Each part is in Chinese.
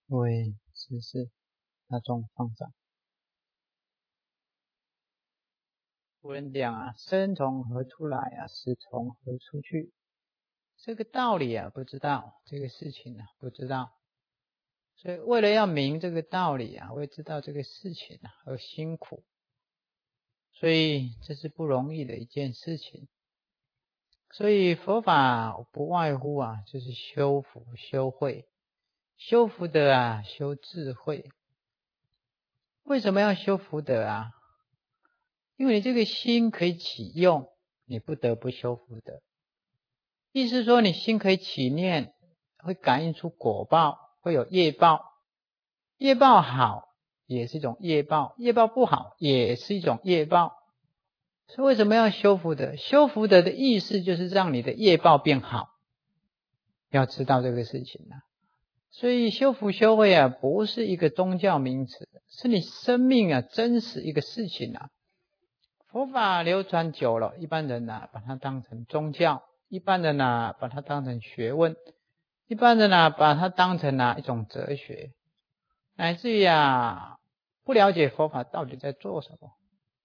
各位知识大众放长。古人讲生从何处来死从何处去。这个道理不知道，这个事情不知道。所以为了要明这个道理为了知道这个事情而辛苦。所以这是不容易的一件事情。所以佛法不外乎就是修福修慧。修福德修智慧。为什么要修福德因为你这个心可以起用，你不得不修福德。意思说你心可以起念，会感应出果报，会有业报。业报好也是一种业报，业报不好也是一种业报。所以为什么要修福德？修福德的意思就是让你的业报变好，要知道这个事情所以修福修慧不是一个宗教名词，是你生命真实一个事情佛法流传久了，一般人把它当成宗教，一般人把它当成学问，一般人把它当成一种哲学，乃至于不了解佛法到底在做什么。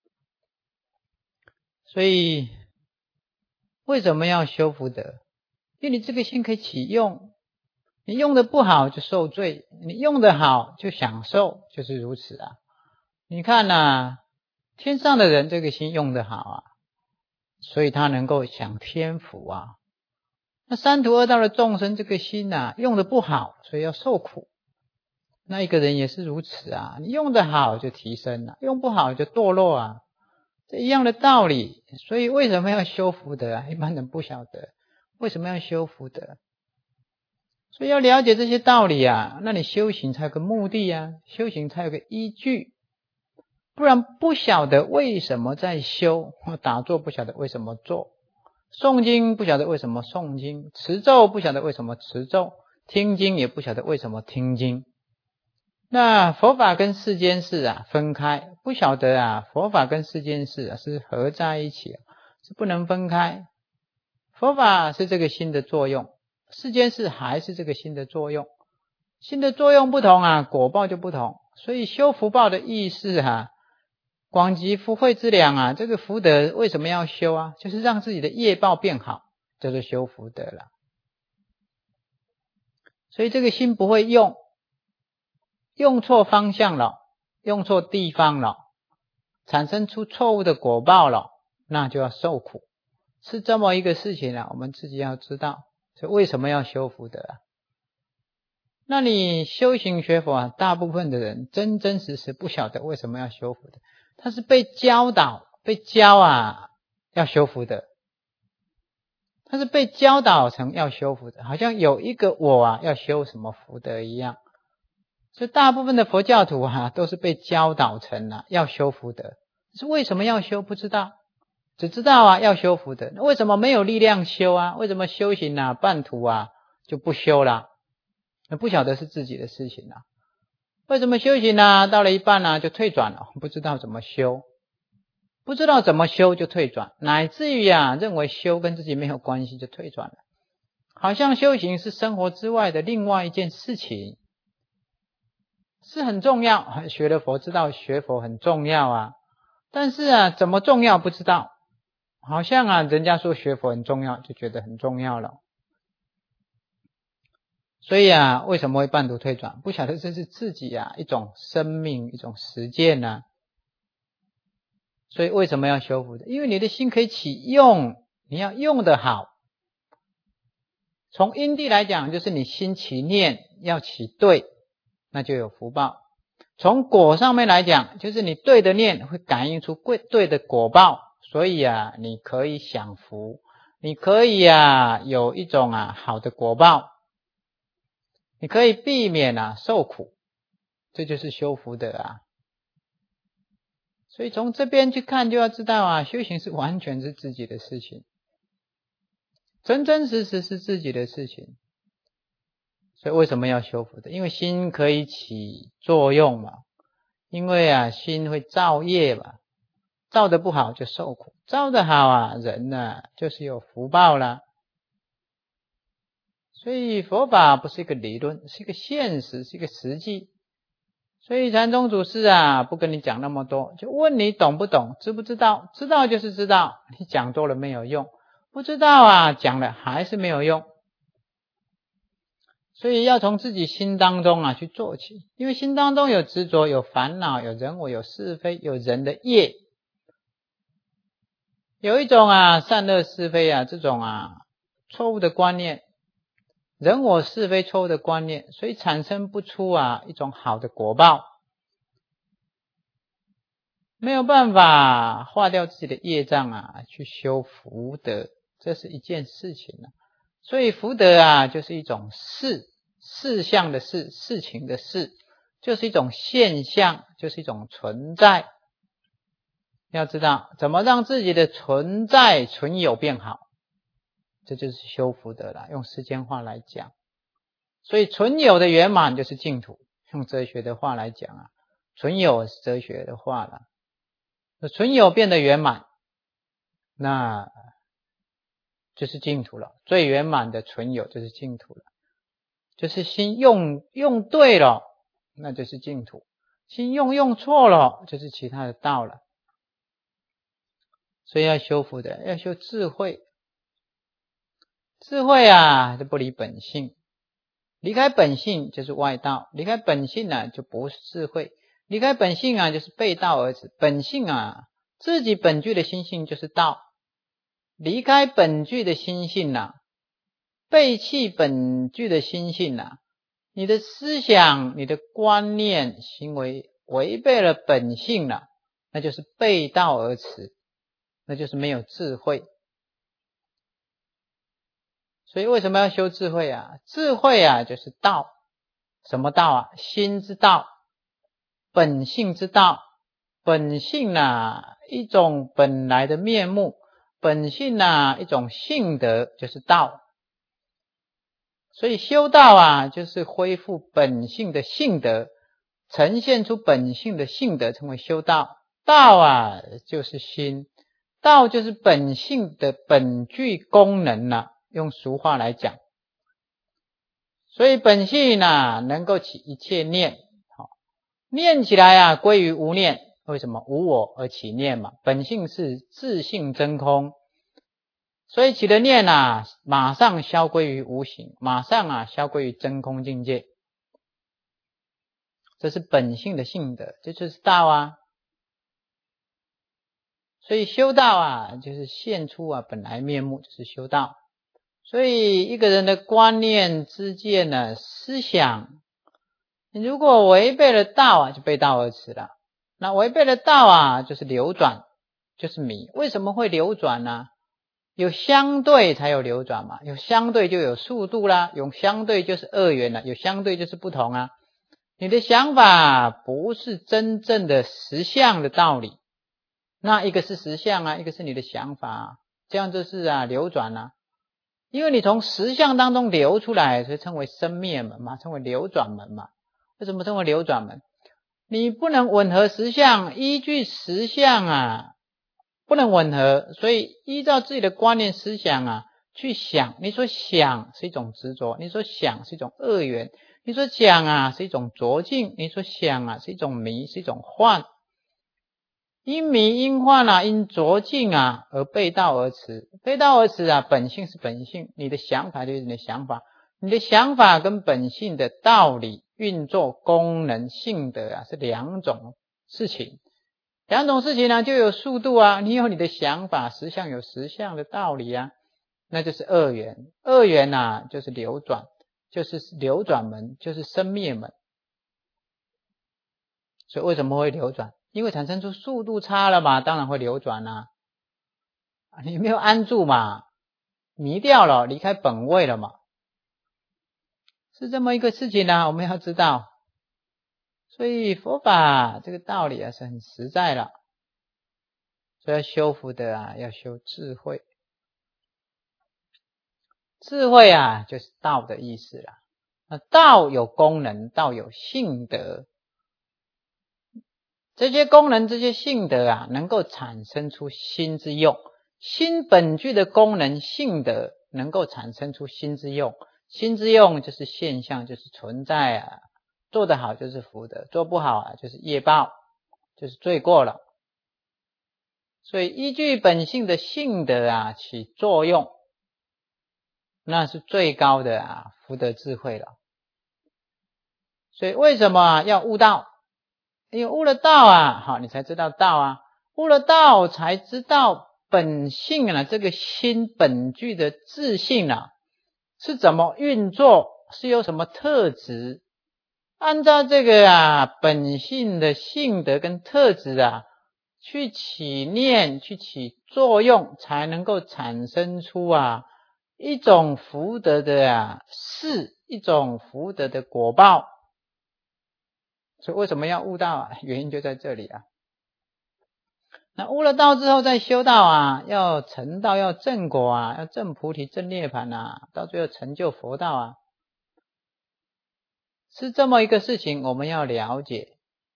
所以为什么要修福德？因为你这个心可以起用，你用的不好就受罪，你用的好就享受，就是如此你看天上的人这个心用的好所以他能够享天福那三途二道的众生这个心用的不好，所以要受苦。那一个人也是如此你用的好就提升用不好就堕落这一样的道理。所以为什么要修福德一般人不晓得为什么要修福德。所以要了解这些道理那你修行才有个目的修行才有个依据。不然不晓得为什么在修，打坐不晓得为什么做，诵经不晓得为什么诵经，持咒不晓得为什么持咒，听经也不晓得为什么听经。那佛法跟世间事分开，不晓得佛法跟世间事是合在一起是不能分开。佛法是这个心的作用，世间事还是这个心的作用。心的作用不同果报就不同。所以修福报的意思广积福慧之量这个福德为什么要修就是让自己的业报变好，叫做修福德了。所以这个心不会用错方向了，用错地方了，产生出错误的果报了，那就要受苦。是这么一个事情我们自己要知道。所以为什么要修福德那你修行学佛大部分的人真真实实不晓得为什么要修福德。他是被教导被教要修福德，他是被教导成要修福德，好像有一个我要修什么福德一样。所以大部分的佛教徒都是被教导成要修福德。是为什么要修不知道，只知道要修福德。为什么没有力量修为什么修行半途就不修了？不晓得是自己的事情为什么修行到了一半就退转了？不知道怎么修，不知道怎么修就退转，乃至于认为修跟自己没有关系就退转了。好像修行是生活之外的另外一件事情，是很重要，学了佛知道学佛很重要但是怎么重要不知道。好像人家说学佛很重要就觉得很重要了。所以为什么会半途退转？不晓得这是自己一种生命一种实践所以为什么要修福德？因为你的心可以起用，你要用得好。从因地来讲，就是你心起念要起对，那就有福报。从果上面来讲，就是你对的念会感应出对的果报，所以你可以享福，你可以有一种好的果报，你可以避免受苦，这就是修福德所以从这边去看就要知道修行是完全是自己的事情，真真实实是自己的事情。所以为什么要修福德？因为心可以起作用嘛，因为心会造业嘛，造得不好就受苦，造得好人就是有福报啦。 所以佛法不是一个理论，是一个现实，是一个实际。所以禅宗祖师啊，不跟你讲那么多，就问你懂不懂，知不知道，知道就是知道，你讲多了没有用，不知道啊，讲了还是没有用。所以要从自己心当中啊去做起，因为心当中有执着，有烦恼，有人我，有是非，有人的业，有一种啊善恶是非啊这种啊错误的观念，人我是非错误的观念，所以产生不出啊一种好的果报，没有办法化掉自己的业障啊，去修福德，这是一件事情啊。所以福德啊就是一种事项的事情的事，就是一种现象，就是一种存在。要知道怎么让自己的存在存有变好，这就是修福德了，用世间话来讲。所以存有的圆满就是净土，用哲学的话来讲啊，存有是哲学的话了。存有变得圆满，那就是净土了。最圆满的存有就是净土了，就是心用对了，那就是净土；心用错了，就是其他的道了。所以要修福德，要修智慧。智慧啊，就不离本性，离开本性就是外道，离开本性啊就不是智慧，离开本性啊就是背道而驰。本性啊，自己本具的心性就是道，离开本具的心性啊，背弃本具的心性啊，你的思想、你的观念、行为违背了本性了，那就是背道而驰，那就是没有智慧。所以为什么要修智慧啊？智慧啊就是道。什么道啊？心之道，本性之道。本性啊一种本来的面目，本性啊一种性德，就是道。所以修道啊就是恢复本性的性德，呈现出本性的性德，成为修道。道啊就是心，道就是本性的本具功能啊，用俗话来讲。所以本性啊能够起一切念，念起来啊归于无念。为什么？无我而起念嘛，本性是自性真空，所以起的念啊马上消归于无形，马上啊消归于真空境界。这是本性的性德，这就是道啊。所以修道啊就是现出啊本来面目，就是修道。所以一个人的观念知见呢，思想，你如果违背了道啊就背道而驰了。那违背了道啊就是流转，就是迷。为什么会流转呢？有相对才有流转嘛，有相对就有速度啦，有相对就是二元了，有相对就是不同啊。你的想法不是真正的实相的道理，那一个是实相啊，一个是你的想法啊，这样就是啊流转啊。因为你从实相当中流出来，所以称为生灭门嘛，称为流转门嘛。为什么称为流转门？你不能吻合实相，依据实相啊不能吻合，所以依照自己的观念思想啊去想。你说想是一种执着，你说想是一种恶缘，你说想啊是一种浊境，你说想啊是一种迷，是一种幻。因迷因幻啊，因浊境啊而背道而驰。背道而驰啊，本性是本性，你的想法就是你的想法，你的想法跟本性的道理、运作、功能、性德啊是两种事情。两种事情呢就有速度啊，你有你的想法，实相有实相的道理啊，那就是二元。二元啊就是流转，就是流转门，就是生灭门。所以为什么会流转？因为产生出速度差了嘛，当然会流转啊。你没有安住嘛，迷掉了，离开本位了嘛，是这么一个事情啊，我们要知道。所以佛法这个道理啊是很实在的，所以要修福德啊要修智慧。智慧啊就是道的意思啦。那道有功能，道有性德，这些功能这些性德啊能够产生出心之用，心本具的功能性德能够产生出心之用， 心之用就是现象，就是存在啊，做得好就是福德，做不好啊就是业报，就是罪过了。所以依据本性的性德啊起作用，那是最高的啊福德智慧了。所以为什么要悟道？因为悟了道啊，好，你才知道道啊，悟了道才知道本性啊，这个心本具的自性啊是怎么运作，是有什么特质，按照这个啊本性的性德跟特质啊去起念，去起作用，才能够产生出啊一种福德的啊事，一种福德的果报。所以为什么要悟道啊？原因就在这里啊。那悟了道之后再修道啊，要成道，要正果啊，要证菩提证涅槃啊，到最后成就佛道啊，是这么一个事情，我们要了解。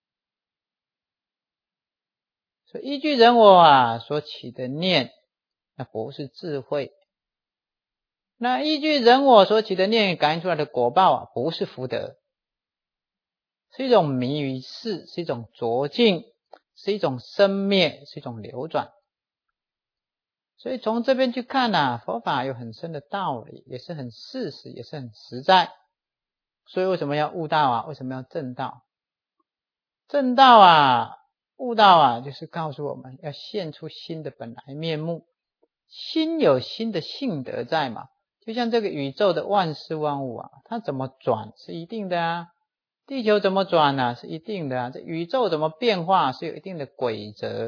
所以依据人我啊所起的念，那不是智慧；那依据人我所起的念感应出来的果报啊，不是福德，是一种迷于事，是一种浊境，是一种生灭，是一种流转。所以从这边去看啊，佛法有很深的道理，也是很事实，也是很实在。所以为什么要悟道啊？为什么要正道？正道啊，悟道啊，就是告诉我们要现出心的本来面目。心有心的性德在嘛，就像这个宇宙的万事万物啊，它怎么转是一定的啊，地球怎么转啊是一定的啊，这宇宙怎么变化是有一定的规则。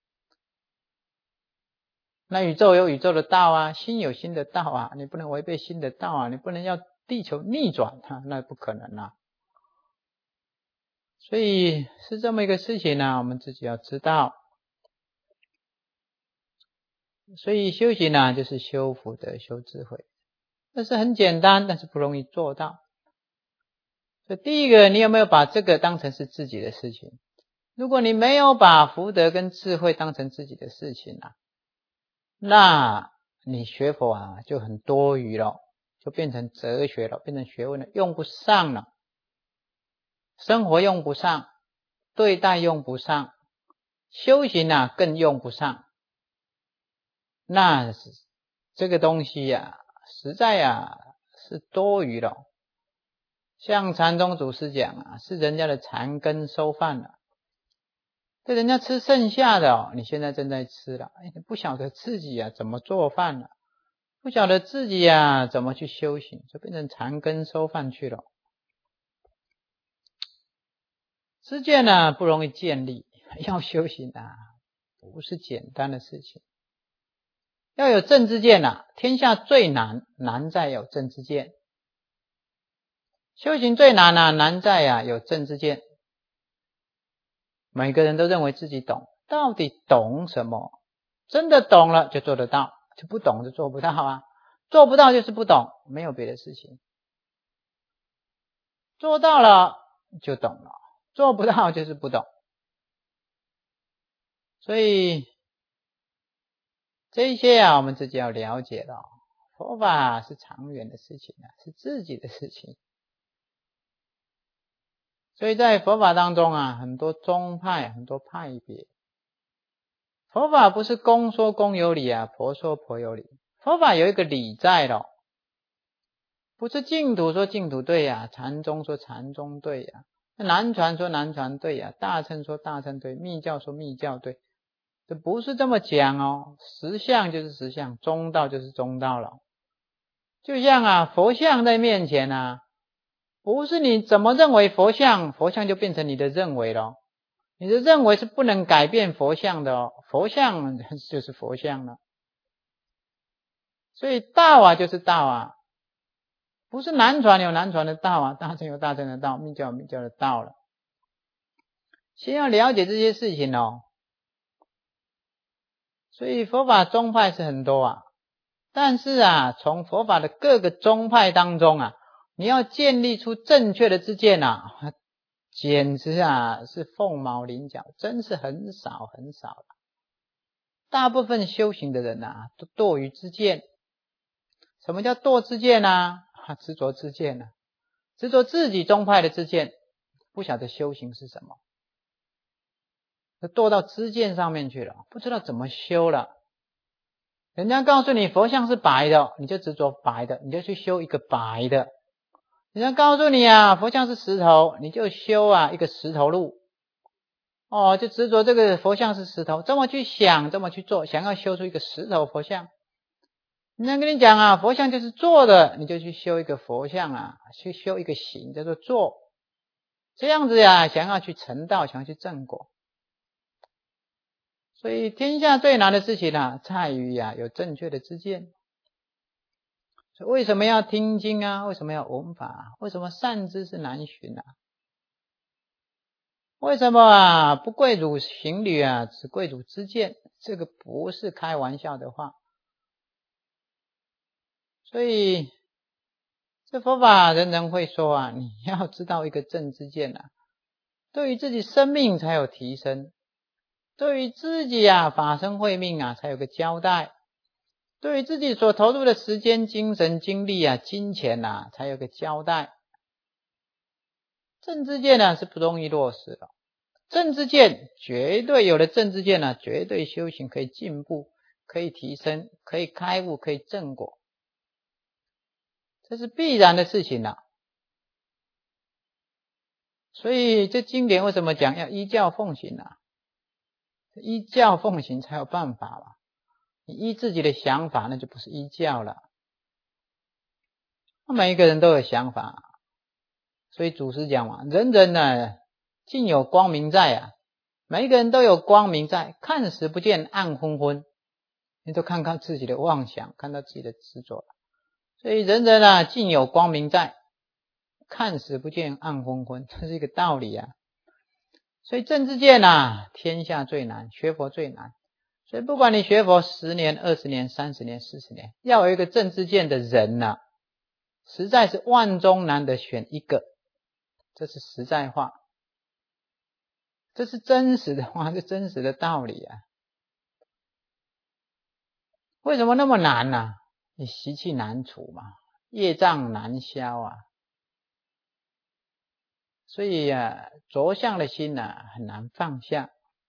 那宇宙有宇宙的道啊，心有心的道啊，你不能违背心的道啊，你不能要地球逆转它，那不可能啊。所以是这么一个事情呢，我们自己要知道。所以修行呢，就是修福德、修智慧，这是很简单，但是不容易做到。所以第一个，你有没有把这个当成是自己的事情？如果你没有把福德跟智慧当成自己的事情啊，那你学佛啊就很多余了，就变成哲学了，变成学问了，用不上了。生活用不上，对待用不上，修行啊更用不上。那是这个东西啊，实在啊是多余了。像禅宗祖师讲啊，是人家的残羹收饭了。这人家吃剩下的哦，你现在正在吃了，你不晓得自己啊怎么做饭了，不晓得自己啊怎么去修行，就变成残羹收饭去了。知见呢不容易建立，要修行啊不是简单的事情。要有正知见啊，天下最难，难在有正知见。修行最难啊，难在啊有正知见。每个人都认为自己懂，到底懂什么？真的懂了就做得到，就不懂就做不到啊。做不到就是不懂，没有别的事情。做到了就懂了，做不到就是不懂。所以这一些啊，我们自己要了解了。佛法是长远的事情啊，是自己的事情。所以在佛法当中啊，很多宗派，很多派别。佛法不是公说公有理啊，婆说婆有理。佛法有一个理在咯，不是净土说净土对啊，禅宗说禅宗对啊，南传说南传对啊，大乘说大乘对，密教说密教对，这不是这么讲哦。实相就是实相，中道就是中道了。就像啊，佛像在面前啊，不是你怎么认为佛像，佛像就变成你的认为了。你的认为是不能改变佛像的哦，佛像就是佛像了。所以道啊就是道啊，不是南传有南传的道啊，大乘有大乘的道，密教有密教的道了。先要了解这些事情哦。所以佛法宗派是很多啊，但是啊，从佛法的各个宗派当中啊，你要建立出正确的知见啊，简直啊是凤毛麟角，真是很少很少了。大部分修行的人啊，都堕于知见。什么叫堕知见啊？ 执着知见啊，执着自己宗派的知见，不晓得修行是什么，堕到知见上面去了，不知道怎么修了。人家告诉你佛像是白的，你就执着白的，你就去修一个白的。人家告诉你啊，佛像是石头，你就修啊一个石头路。就执着这个佛像是石头，这么去想，这么去做，想要修出一个石头佛像。人家跟你讲啊，佛像就是做的，你就去修一个佛像啊，去修一个形叫做做。这样子呀，想要去成道，想要去正果。所以天下最难的事情啊，在于有正确的知见。所以为什么要听经啊？为什么要闻法啊？为什么善知识难寻啊？为什么不贵辱行旅啊，只贵辱知见？这个不是开玩笑的话。所以这佛法人人会说啊，你要知道一个正知见啊，对于自己生命才有提升，对于自己法身慧命才有个交代，对于自己所投入的时间、精神、精力金钱才有个交代。正知见是不容易落实的。正知见绝对有了正知见绝对修行可以进步，可以提升，可以开悟，可以正果，这是必然的事情所以这经典为什么讲要依教奉行依教奉行才有办法嘛。你依自己的想法，那就不是依教了。每一个人都有想法，所以祖师讲嘛，人人尽有光明在每一个人都有光明在，看时不见暗昏昏。你都看看自己的妄想，看到自己的执着。所以人人尽有光明在，看时不见暗昏昏，这是一个道理所以正知见天下最难，学佛最难。所以不管你学佛10年、20年、30年、40年，要有一个正知见的人实在是万中难得选一个，这是实在话，这是真实的话，是真实的道理为什么那么难你习气难除嘛，业障难消所以着相的心很难放下，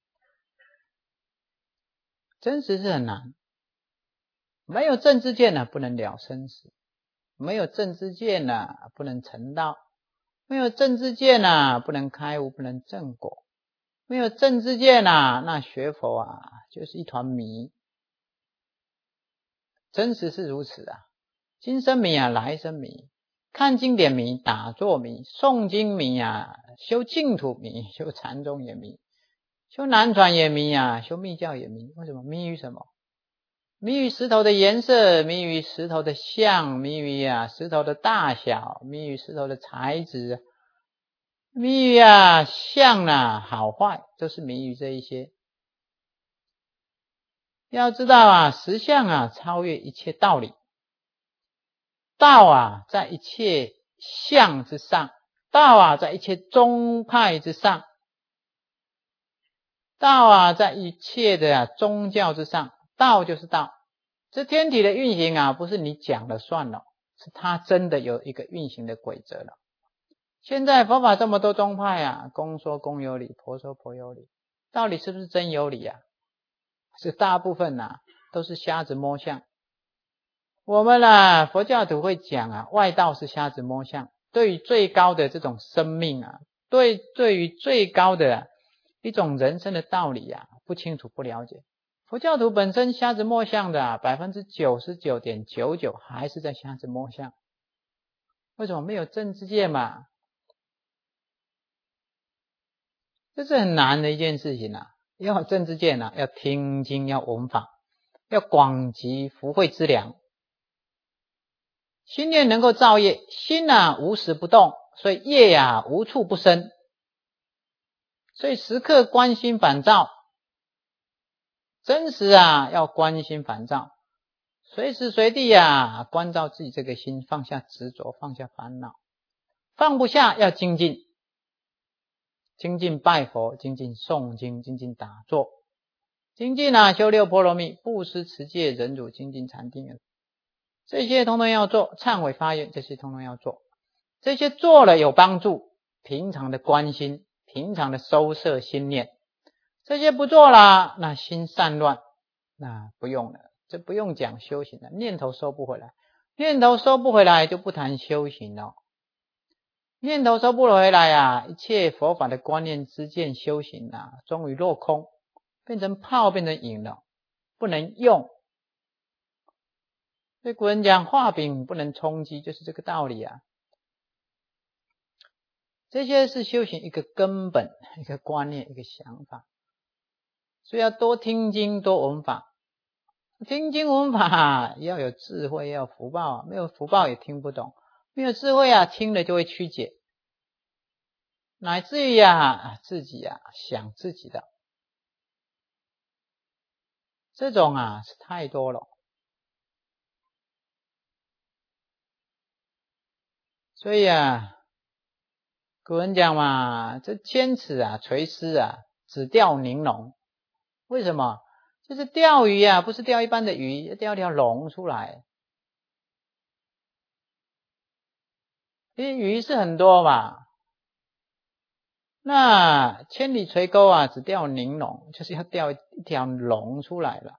真实是很难。没有正知见不能了生死，没有正知见不能成道，没有正知见不能开悟，不能正果，没有正知见那学佛就是一团迷。真实是如此今生迷来生迷，看经典迷，打坐迷，诵经迷修净土迷，修禅宗也迷，修南传也迷修密教也迷。为什么？迷于什么？迷于石头的颜色，迷于石头的相，迷于石头的大小，迷于石头的材质，迷于相好坏，都是迷于这一些。要知道实相超越一切道理，道在一切相之上，道在一切宗派之上，道在一切的宗教之上，道就是道。这天体的运行不是你讲了算了，是它真的有一个运行的规则了。现在佛法这么多宗派公说公有理，婆说婆有理，到底是不是真有理是大部分都是瞎子摸象。我们佛教徒会讲外道是瞎子摸象，对于最高的这种生命对于最高的一种人生的道理不清楚不了解。佛教徒本身瞎子摸象的99.99% 还是在瞎子摸象。为什么？没有正知见嘛。这是很难的一件事情要有正知见要听经，要闻法，要广集福慧之粮。心念能够造业，心无时不动，所以业无处不生。所以时刻观心反照，真实要观心反照，随时随地关照自己这个心，放下执着，放下烦恼，放不下要精进，精进拜佛，精进诵经，精进打坐，精进修6波罗蜜，布施持戒忍辱精进禅定这些通通要做，忏悔发愿这些通通要做，这些做了有帮助，平常的关心，平常的收摄心念，这些不做了，那心散乱，那不用了，这不用讲修行了，念头收不回来，念头收不回来就不谈修行了，念头收不回来啊，一切佛法的观念知见修行啊，终于落空，变成泡，变成影了，不能用。所以古人讲画饼不能充饥，就是这个道理啊。这些是修行一个根本，一个观念，一个想法。所以要多听经，多闻法。听经闻法要有智慧，要有福报，没有福报也听不懂，没有智慧啊，听了就会曲解，乃至于啊自己啊想自己的，这种啊是太多了。所以啊，古人讲嘛，这千尺啊垂丝啊，只钓玲珑。为什么？就是钓鱼啊，不是钓一般的鱼，要钓条龙出来。因为鱼是很多嘛，那千里垂钩啊，只钓玲珑，就是要钓一条龙出来了。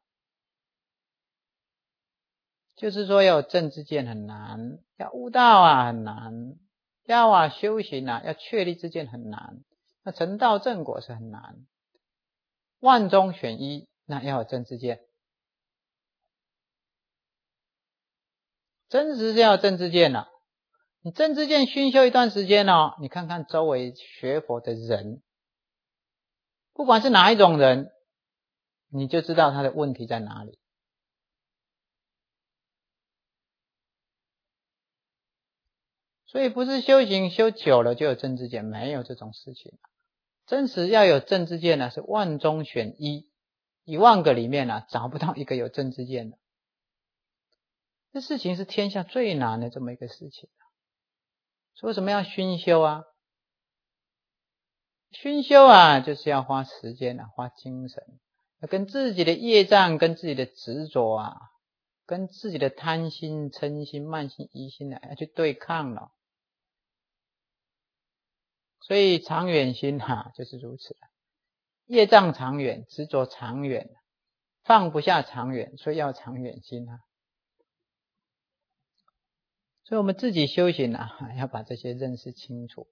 就是说要有正知见很难，要悟道啊很难，要啊修行啊，要确立知见很难，那成道正果是很难。万中选一，那要有正知见。真实是要有正知见了。你正知见熏修一段时间哦，你看看周围学佛的人，不管是哪一种人，你就知道他的问题在哪里。所以不是修行修久了就有正知见，没有这种事情。真实要有正知见呢，是万中选一，10000个里面呢找不到一个有正知见的。这事情是天下最难的这么一个事情。所以为什么要熏修啊？熏修啊，就是要花时间啊，花精神，要跟自己的业障、跟自己的执着啊，跟自己的贪心、嗔心、慢心、疑心啊，要去对抗了。所以长远心啊，就是如此。业障长远，执着长远，放不下长远，所以要长远心啊。所以我们自己修行啊，要把这些认识清楚。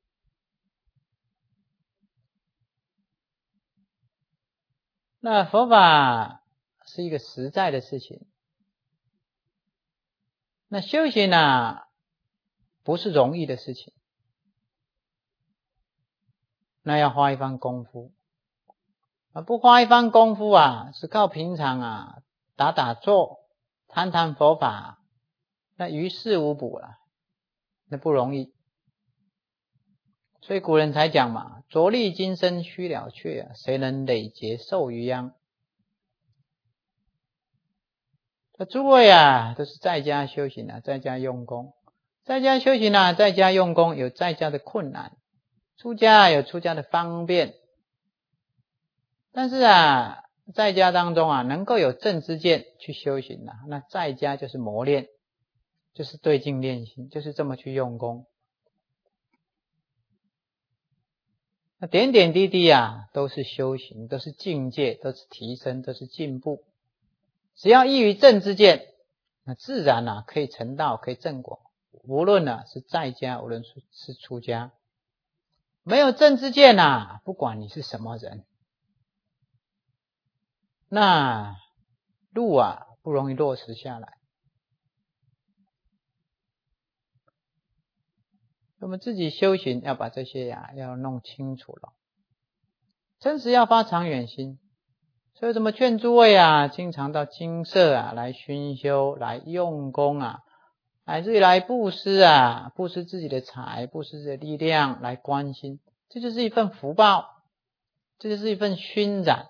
那佛法是一个实在的事情，那修行啊不是容易的事情，那要花一番功夫。不花一番功夫啊，是靠平常啊打打坐、谈谈佛法，那于事无补了，那不容易。所以古人才讲嘛，着力今生须了却，谁能累劫受余殃。诸位啊，都是在家修行啊，在家用功，在家修行啊，在家用功，有在家的困难，出家有出家的方便。但是啊，在家当中啊，能够有正知见去修行啊，那在家就是磨练，就是对境练心，就是这么去用功。那点点滴滴啊，都是修行，都是境界，都是提升，都是进步。只要依于正知见，那自然啊可以成道，可以正果。无论啊是在家，无论是出家，没有正知见啊，不管你是什么人，那路啊不容易落实下来。我们自己修行要把这些啊要弄清楚了，真实要发长远心。所以怎么劝诸位啊，经常到精舍啊来熏修，来用功啊，乃至于来布施啊，布施自己的财，布施自己的力量来关心，这就是一份福报，这就是一份熏染，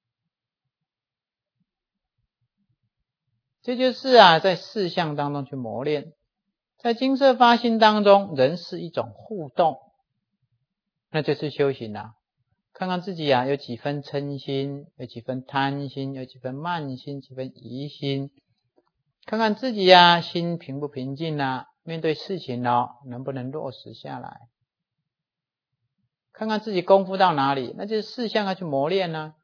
这就是啊在事项当中去磨练。在精舍发心当中，人是一种互动，那就是修行啊。看看自己啊，有几分嗔心，有几分贪心，有几分慢心，几分疑心， 看看自己啊，心平不平静啊，面对事情能不能落实下来，看看自己功夫到哪里，那就是事项要去磨练啊。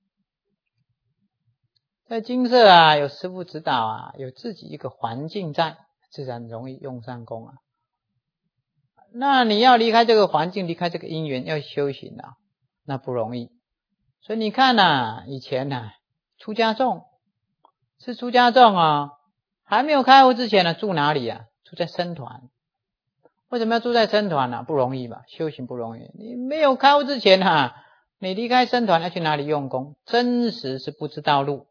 在精舍啊，有师父指导啊，有自己一个环境在，自然容易用上功啊。那你要离开这个环境，离开这个因缘，要修行啊，那不容易。所以你看啊，以前啊，出家众是出家众啊，还没有开悟之前呢，住哪里啊？住在僧团。为什么要住在僧团呢？不容易吧？修行不容易。你没有开悟之前啊，你离开僧团要去哪里用功？真实是不知道路。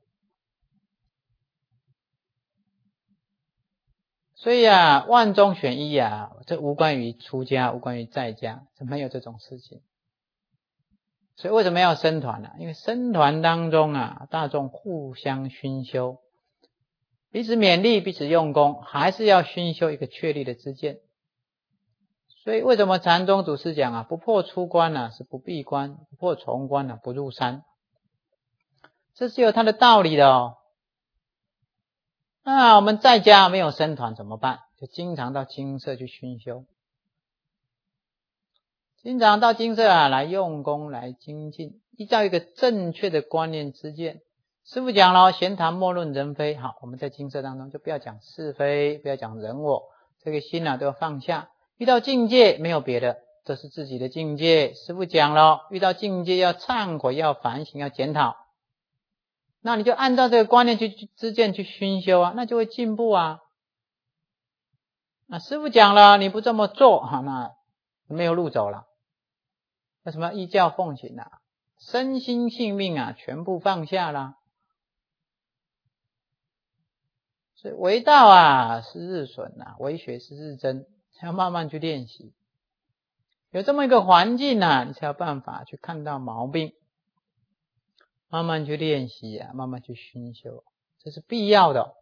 所以啊，万中选一啊，这无关于出家，无关于在家，没有这种事情。所以为什么要僧团呢？因为僧团当中啊，大众互相熏修，彼此勉励，彼此用功，还是要熏修一个确立的知见。所以为什么禅宗祖师讲啊，不破出关啊，是不闭关；不破重关啊，不入山。这是有它的道理的哦。那我们在家没有僧团怎么办？就经常到精舍去熏修，经常到精舍啊来用功来精进，依照一个正确的观念知见。师父讲了，闲谈莫论人非。好，我们在精舍当中就不要讲是非，不要讲人我，这个心啊都要放下。遇到境界没有别的，这是自己的境界。师父讲了，遇到境界要忏悔，要反省，要检讨。那你就按照这个观念去知见去熏修啊，那就会进步啊。那师父讲了，你不这么做那没有路走了。为什么依教奉行啊？身心性命啊全部放下了。所以为道啊是日损啊，为学是日增，要慢慢去练习。有这么一个环境啊，你才有办法去看到毛病，慢慢去练习啊，慢慢去熏修，这是必要的。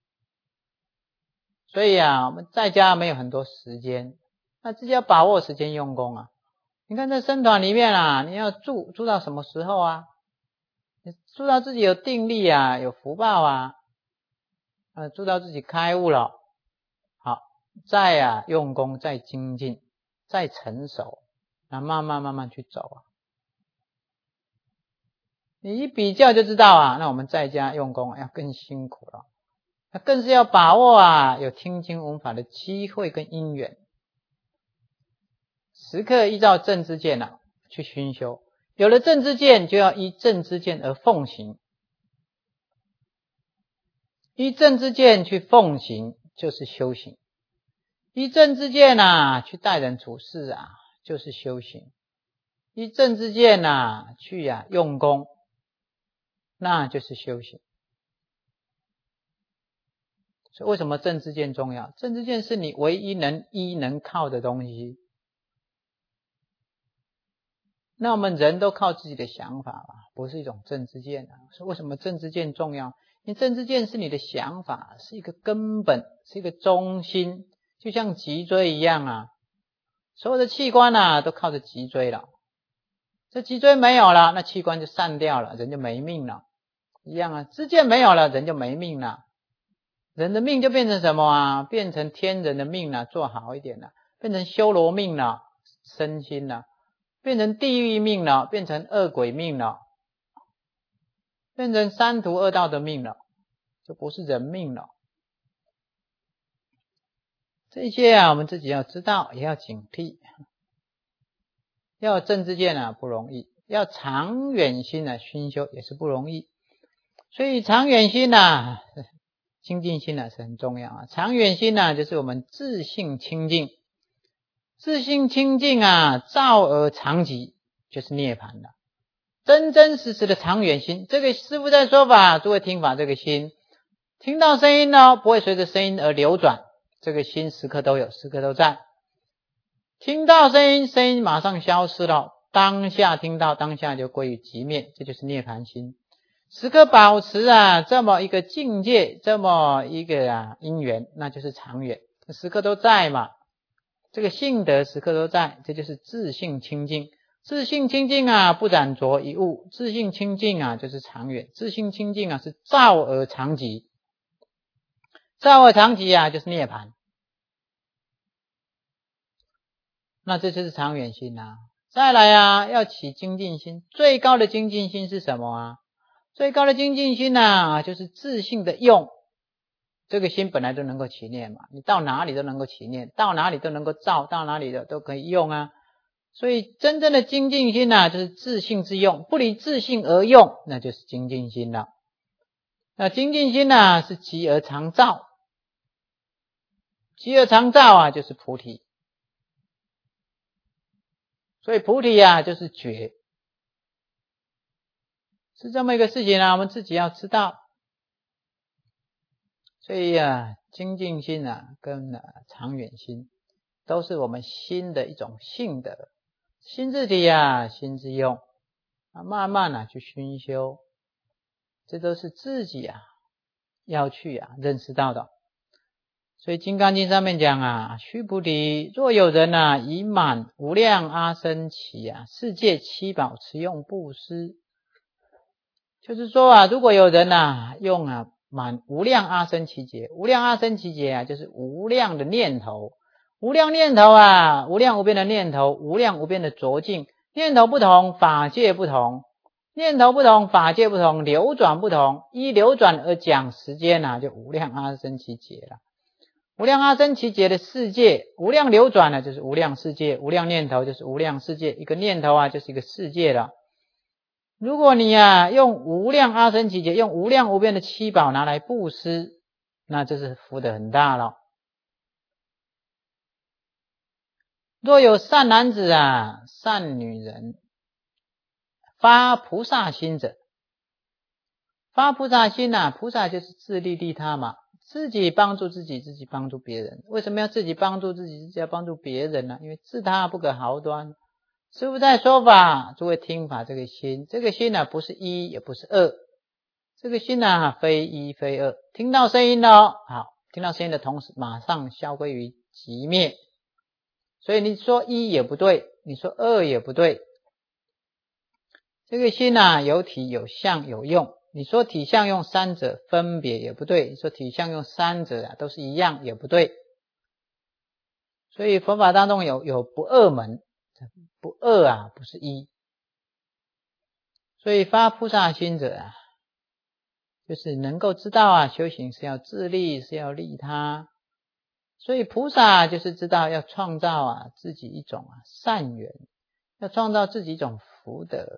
所以啊，我们在家没有很多时间，那自己要把握时间用功啊。你看在僧团里面啊，你要住到什么时候啊？你住到自己有定力啊，有福报啊，住到自己开悟了，好，再啊用功，再精进，再成熟，那慢慢去走啊。你一比较就知道啊，那我们在家用功要更辛苦了，那更是要把握啊有听经闻法的机会跟因缘，时刻依照正知见啊去熏修。有了正知见，就要依正知见而奉行，依正知见去奉行就是修行，依正知见啊去待人处事啊就是修行，依正知见啊去用功，那就是修行。所以为什么正知见重要？正知见是你唯一能依能靠的东西。那我们人都靠自己的想法嘛，不是一种正知见啊。所以为什么正知见重要？因为正知见是你的想法，是一个根本，是一个中心，就像脊椎一样啊。所有的器官啊都靠着脊椎了，这脊椎没有了，那器官就散掉了，人就没命了。一样啊，知见没有了，人就没命了。人的命就变成什么啊？变成天人的命了，做好一点了，变成修罗命了，身心了，变成地狱命了，变成恶鬼命了，变成三途恶道的命了，就不是人命了。这些啊，我们自己要知道，也要警惕。要有正知见啊，不容易；要长远心啊，熏修也是不容易。所以长远心啊，清净心啊是很重要啊。长远心啊，就是我们自性清净，自性清净啊，照而常寂，就是涅槃了。真真实实的长远心，这个师父在说法，诸位听法，这个心听到声音呢，不会随着声音而流转，这个心时刻都有，时刻都在。听到声音，声音马上消失了，当下听到，当下就归于寂灭，这就是涅槃心。时刻保持啊这么一个境界，这么一个因缘，那就是长远，时刻都在嘛。这个性德时刻都在，这就是自性清净。自性清净啊，不染着一物，自性清净啊就是长远，自性清净啊是照而常寂。 照而常寂啊，就是涅槃。那这就是长远心啊。再来啊，要起精进心，最高的精进心是什么啊？最高的精进心啊，就是自性的用。这个心本来就能够起念嘛，你到哪里都能够起念，到哪里都能够照，到哪里的都可以用啊。所以真正的精进心啊，就是自性之用，不离自性而用，那就是精进心了。那精进心啊，是极而常照，极而常照啊，就是菩提。所以菩提啊，就是觉，是这么一个事情啊，我们自己要知道。所以啊，精进心啊，跟长远心，都是我们心的一种性德。心自体啊，心之用啊，慢慢啊去熏修，这都是自己啊要去认识到的。所以《金刚经》上面讲啊，须菩提，若有人啊，以满无量阿僧祇世界七宝持用布施，就是说啊，如果有人啊用满无量阿僧祇劫，无量阿僧祇劫啊，就是无量的念头，无量念头啊，无量无边的念头，无量无边的浊境，念头不同，法界不同，念头不同，法界不同，流转不同，依流转而讲时间啊，就无量阿僧祇劫了。无量阿僧祇劫的世界，无量流转呢，就是无量世界，无量念头就是无量世界，一个念头啊，就是一个世界了。如果你用无量阿僧祇劫，用无量无边的七宝拿来布施，那这是福德很大了。若有善男子善女人，发菩萨心者，发菩萨心菩萨就是自利利他嘛，自己帮助自己，自己帮助别人。为什么要自己帮助自己，自己要帮助别人呢？因为自他不可毫端。师父在说法，诸位听法，这个心，这个心不是一也不是二，这个心非一非二。听到声音了，好，听到声音的同时，马上消归于寂灭。所以你说一也不对，你说二也不对。这个心有体有相有用，你说体相用三者分别也不对，你说体相用三者都是一样也不对。所以佛法当中有不二门，不二不是一。所以发菩萨心者就是能够知道修行是要自利，是要利他。所以菩萨就是知道要创造自己一种善缘，要创造自己一种福德。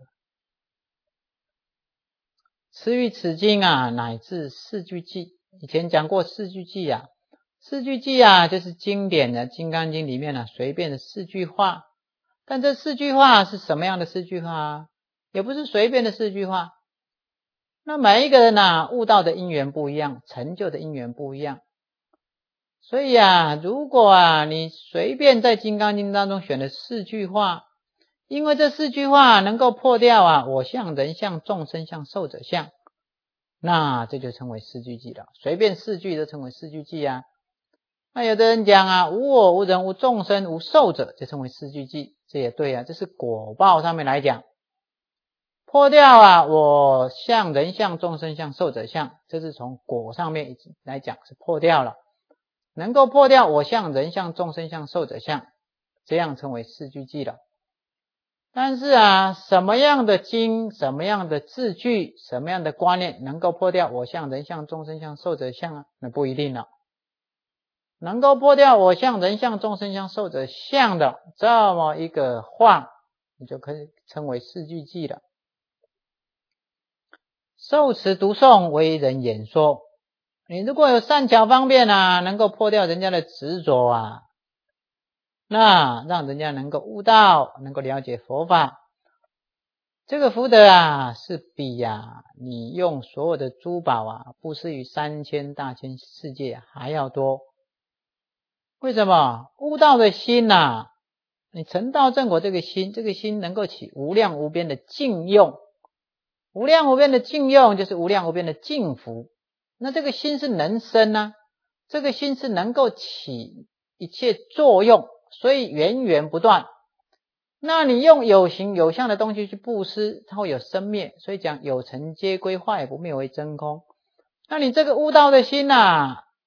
此语此经乃至四句偈，以前讲过四句偈四句偈就是经典的《金刚经》里面随便的四句话。但这四句话是什么样的四句话也不是随便的四句话。那每一个人悟道的因缘不一样，成就的因缘不一样。所以如果你随便在《金刚经》当中选了四句话，因为这四句话能够破掉我相、人相、众生相、寿者相，那这就称为四句偈了。随便四句都称为四句偈那有的人讲无我、无人、无众生、无寿者，就称为四句偈，这也对这是果报上面来讲，破掉我相、人相、众生相、寿者相，这是从果上面来讲是破掉了，能够破掉我相、人相、众生相、寿者相，这样称为四句偈了。但是什么样的经、什么样的字句、什么样的观念能够破掉我相、人相、众生相、寿者相那不一定了。能够破掉我相、人相、众生相、寿者相的这么一个话，你就可以称为四句偈了。受持读诵为人演说，你如果有善巧方便能够破掉人家的执着那让人家能够悟道，能够了解佛法，这个福德是比你用所有的珠宝布施于3000大千世界还要多。为什么？悟道的心你成道正果这个心能够起无量无边的净用，无量无边的净用就是无量无边的净福。那这个心是能生这个心是能够起一切作用，所以源源不断。那你用有形有相的东西去布施，它会有生灭，所以讲有成皆归，化也不灭为真空。那你这个悟道的心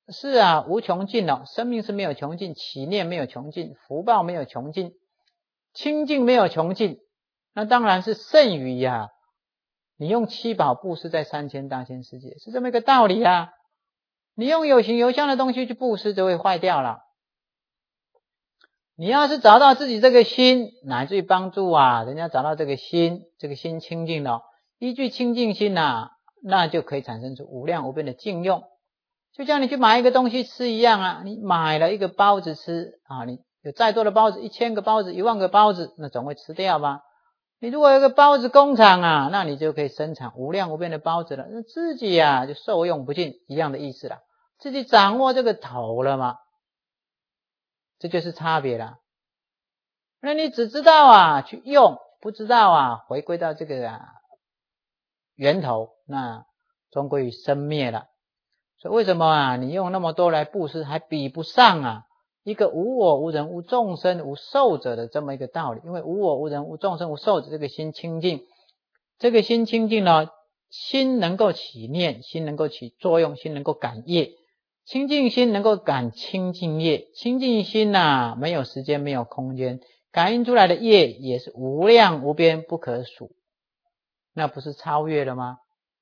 是啊，无穷尽哦，生命是没有穷尽，起念没有穷尽，福报没有穷尽，清净没有穷尽，那当然是剩余呀。你用七宝布施在3000大千世界，是这么一个道理啊。你用有形有相的东西去布施，就会坏掉了。你要是找到自己这个心，乃至于帮助啊，人家找到这个心清净了，依据清净心啊，那就可以产生出无量无边的净用。就像你去买一个东西吃一样啊，你买了一个包子吃啊，你有再多的包子，1000个包子，10000个包子，那总会吃掉吧。你如果有个包子工厂啊，那你就可以生产无量无边的包子了，那自己啊就受用不尽，一样的意思了。自己掌握这个头了嘛，这就是差别了。那你只知道啊去用，不知道啊回归到这个源头，那终归于生灭了。所以为什么啊你用那么多来布施，还比不上啊一个无我无人无众生无寿者的这么一个道理。因为无我无人无众生无寿者，这个心清净，这个心清净呢，心能够起念，心能够起作用，心能够感业，清净心能够感清净业。清净心啊没有时间没有空间，感应出来的业也是无量无边不可数，那不是超越了吗？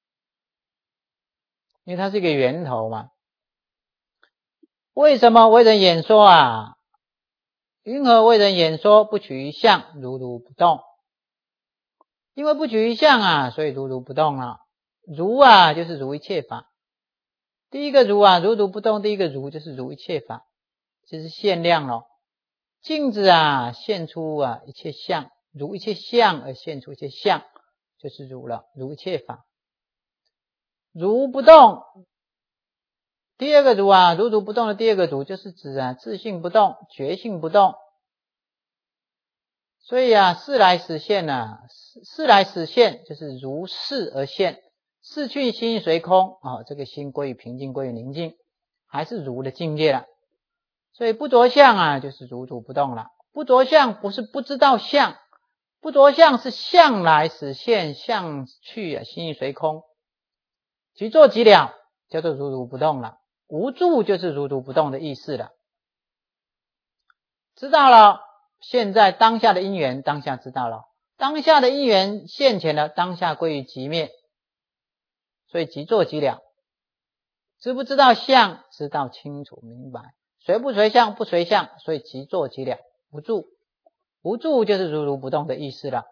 因为它是一个源头嘛。为什么为人演说啊？云何为人演说？不取于相，如如不动。因为不取于相啊，所以如如不动了。如啊就是如一切法，第一个如啊如如不动，第一个如就是如一切法，这是限量咯。镜子啊现出啊一切相，如一切相而现出一切相，就是如了，如一切法。如不动，第二个如啊如如不动的第二个如就是指啊自性不动，觉性不动。所以啊事来实现啊，事来实现就是如是而现，事去心随空啊，这个心归于平静，归于宁静，还是如的境界了。所以不着相啊就是如如不动了。不着相不是不知道相，不着相是相来实现，相去啊心随空，即作即了，叫做如如不动了。无住就是如如不动的意思了。知道了，现在当下的因缘当下知道了，当下的因缘现前了，当下归于寂灭，所以即作即了。知不知道相？知道清楚明白。随不随相？不随相，所以即作即了。无住，无住就是如如不动的意思了。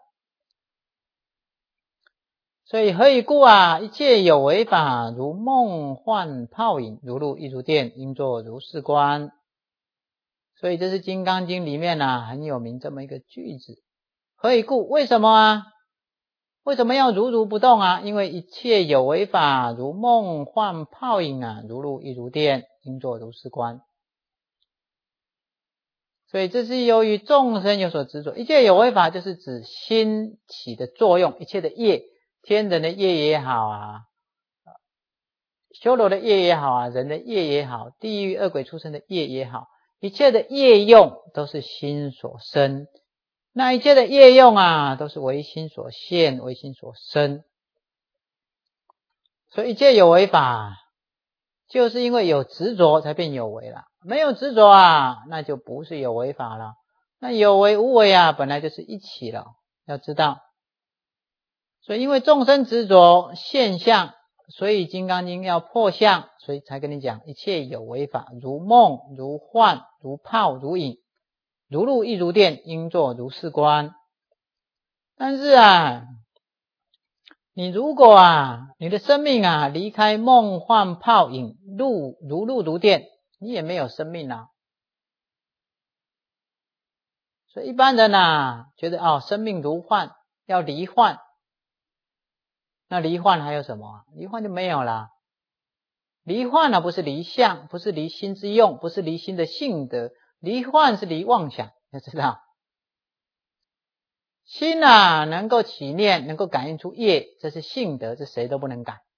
所以何以故啊？一切有为法，如梦幻泡影，如露亦如电，应作如是观。所以这是《金刚经》里面很有名这么一个句子。何以故？为什么啊？为什么要如如不动啊？因为一切有为法，如梦幻泡影如露亦如电，应作如是观。所以这是由于众生有所执着。一切有为法就是指心起的作用，一切的业，天人的业也好啊，修罗的业也好啊，人的业也好，地狱恶鬼畜生的业也好，一切的业用都是心所生。那一切的业用都是为心所现，为心所生。所以一切有为法就是因为有执着才变有为了，没有执着那就不是有为法了。那有为无为本来就是一起了，要知道。所以因为众生执着现象，所以金刚经要破相，所以才跟你讲一切有为法，如梦如幻如泡如影，如露亦如电，应作如是观。但是你如果你的生命离开梦幻泡影，如露如电，你也没有生命所以一般人觉得生命如幻，要离幻。那离幻还有什么？离幻就没有了。离幻不是离相，不是离心之用，不是离心的性德，离幻是离妄想，要知道。心能够起念，能够感应出业，这是性德，这谁都不能改。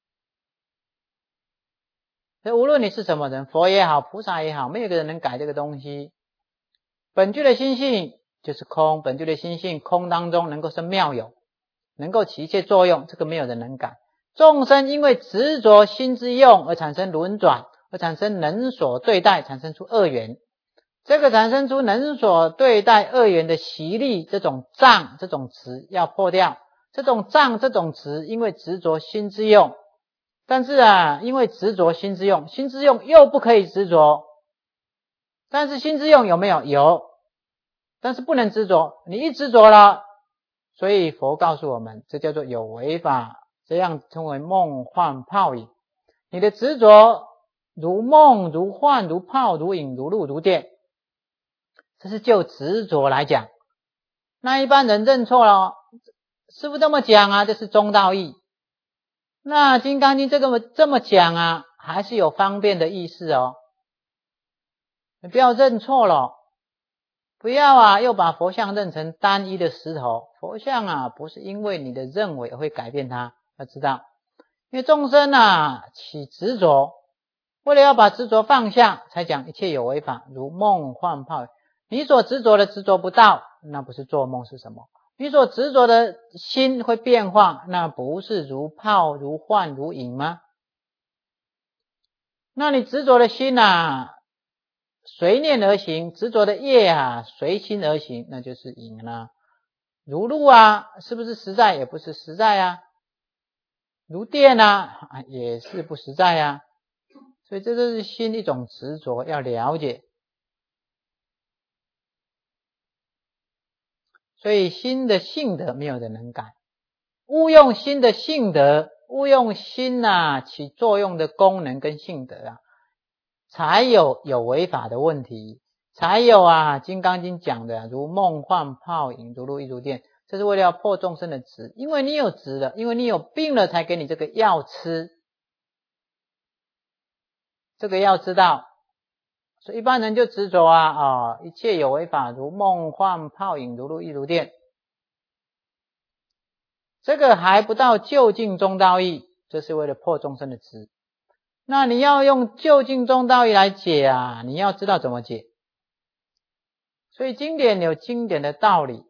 所以无论你是什么人，佛也好，菩萨也好，没有一个人能改这个东西。本具的心性就是空，本具的心性空当中能够生妙有，能够起一切作用，这个没有人能改。众生因为执着心之用而产生轮转， 而产生能所对待，产生出二元。这个产生出能所对待二元的习力，这种障，这种执要破掉。这种障，这种执，因为执着心之用，但是因为执着心之用，心之用又不可以执着。但是心之用有没有？有，但是不能执着。你一执着了，所以佛告诉我们，这叫做有为法，这样称为梦幻泡影。你的执着如梦如幻如泡如影如露如电，这是就执着来讲。那一般人认错了，师父这么讲啊，这是中道义。那金刚经这么讲啊，还是有方便的意思哦。你不要认错了，不要又把佛像认成单一的石头。佛像不是因为你的认为会改变它，要知道，因为众生起执着，为了要把执着放下，才讲一切有为法如梦幻泡影。你所执着的执着不到，那不是做梦是什么？你所执着的心会变化，那不是如泡如幻如影吗？那你执着的心随念而行，执着的业随心而行，那就是影啦。如露是不是实在？也不是实在如电也是不实在所以这就是心一种执着，要了解。所以心的性德没有人能改，误用心的性德，误用心起作用的功能跟性德才有为法的问题，才有金刚经讲的如梦幻泡影如露亦如电。这是为了要破众生的执，因为你有执了，因为你有病了，才给你这个药吃。这个要知道，所以一般人就执着一切有为法如梦幻泡影如露亦如电，这个还不到究竟中道义，这是为了破众生的执。那你要用究竟中道义来解你要知道怎么解。所以经典有经典的道理，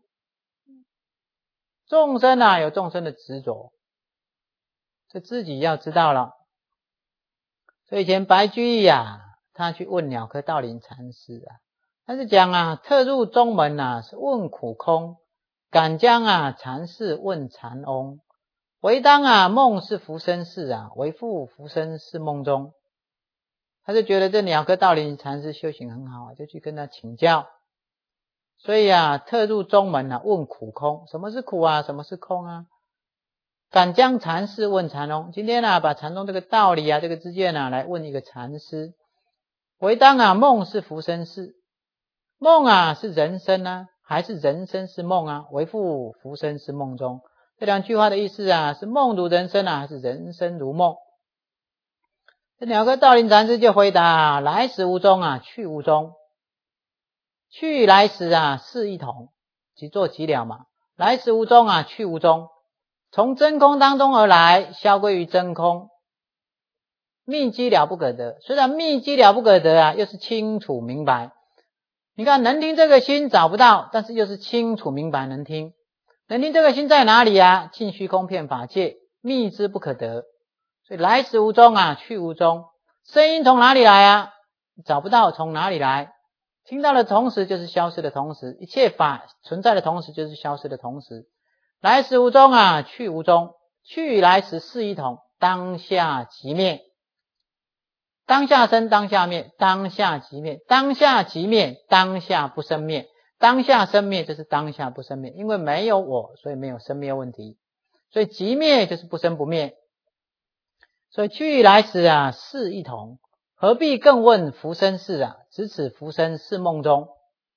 众生有众生的执着，这自己要知道了。所以以前白居易他去问鸟窠道林禅师他是讲特入宗门是问苦空，敢将禅事问禅翁，唯当梦是浮生事为复浮生是梦中。他就觉得这鸟窠道林禅师修行很好就去跟他请教。所以特入宗门问苦空，什么是苦什么是空敢将禅事问禅翁。今天把禅宗这个道理这个知见来问一个禅师，唯当梦是浮生事，梦是人生还是人生是梦为复浮生是梦中。这两句话的意思是梦如人生还是人生如梦。这鸟窠道林禅师就回答来时无踪去无踪。去来时是一同，即作即了嘛。来时无踪去无踪，从真空当中而来，消归于真空，密机了不可得。虽然密机了不可得又是清楚明白。你看能听这个心找不到，但是又是清楚明白能听。能听这个心在哪里尽虚空遍法界，密之不可得。所以来时无踪去无踪。声音从哪里来找不到，从哪里来？听到的同时就是消失的同时，一切法存在的同时就是消失的同时。来时无踪去无踪，去来时是一同，当下即灭。当下生当下灭，当下即灭，当下即灭，当下不生灭。当下生灭就是当下不生灭，因为没有我，所以没有生灭问题。所以即灭就是不生不灭。所以去来时是一同，何必更问浮生事只此浮生是梦中。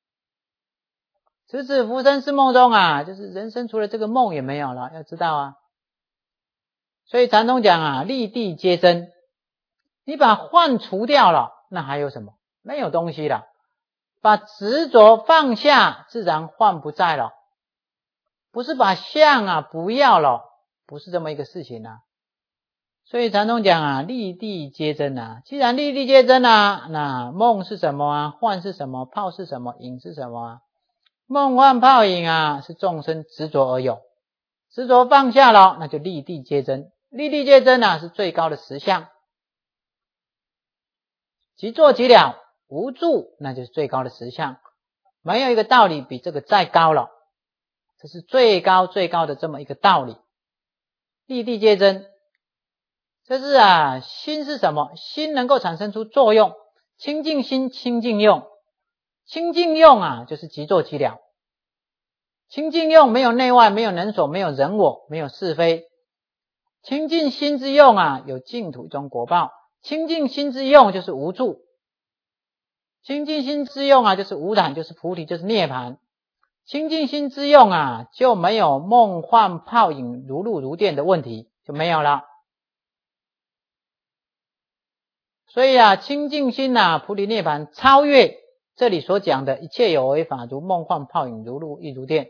只此浮生是梦中就是人生除了这个梦也没有了，要知道所以禅宗讲立地皆真。你把幻除掉了，那还有什么？没有东西了。把执着放下，自然幻不在了。不是把相不要了，不是这么一个事情所以禅宗讲立地皆真既然立地皆真那梦是什么幻是什么？泡是什么？影是什么梦幻泡影是众生执着而有。执着放下了，那就立地皆真。立地皆真是最高的实相。 即作即了，无住，那就是最高的实相，没有一个道理比这个再高了，这是最高最高的这么一个道理。地地皆真，这是心是什么？心能够产生出作用，清净心清净用，清净用就是即作即了。清净用没有内外，没有能所，没有人我，没有是非。清净心之用有净土中果报。清净心之用就是无住，清净心之用就是无染，就是菩提，就是涅槃。清净心之用就没有梦幻泡影如露如电的问题，就没有了。所以清净心菩提涅槃超越这里所讲的一切有为法，如梦幻泡影如露亦如电。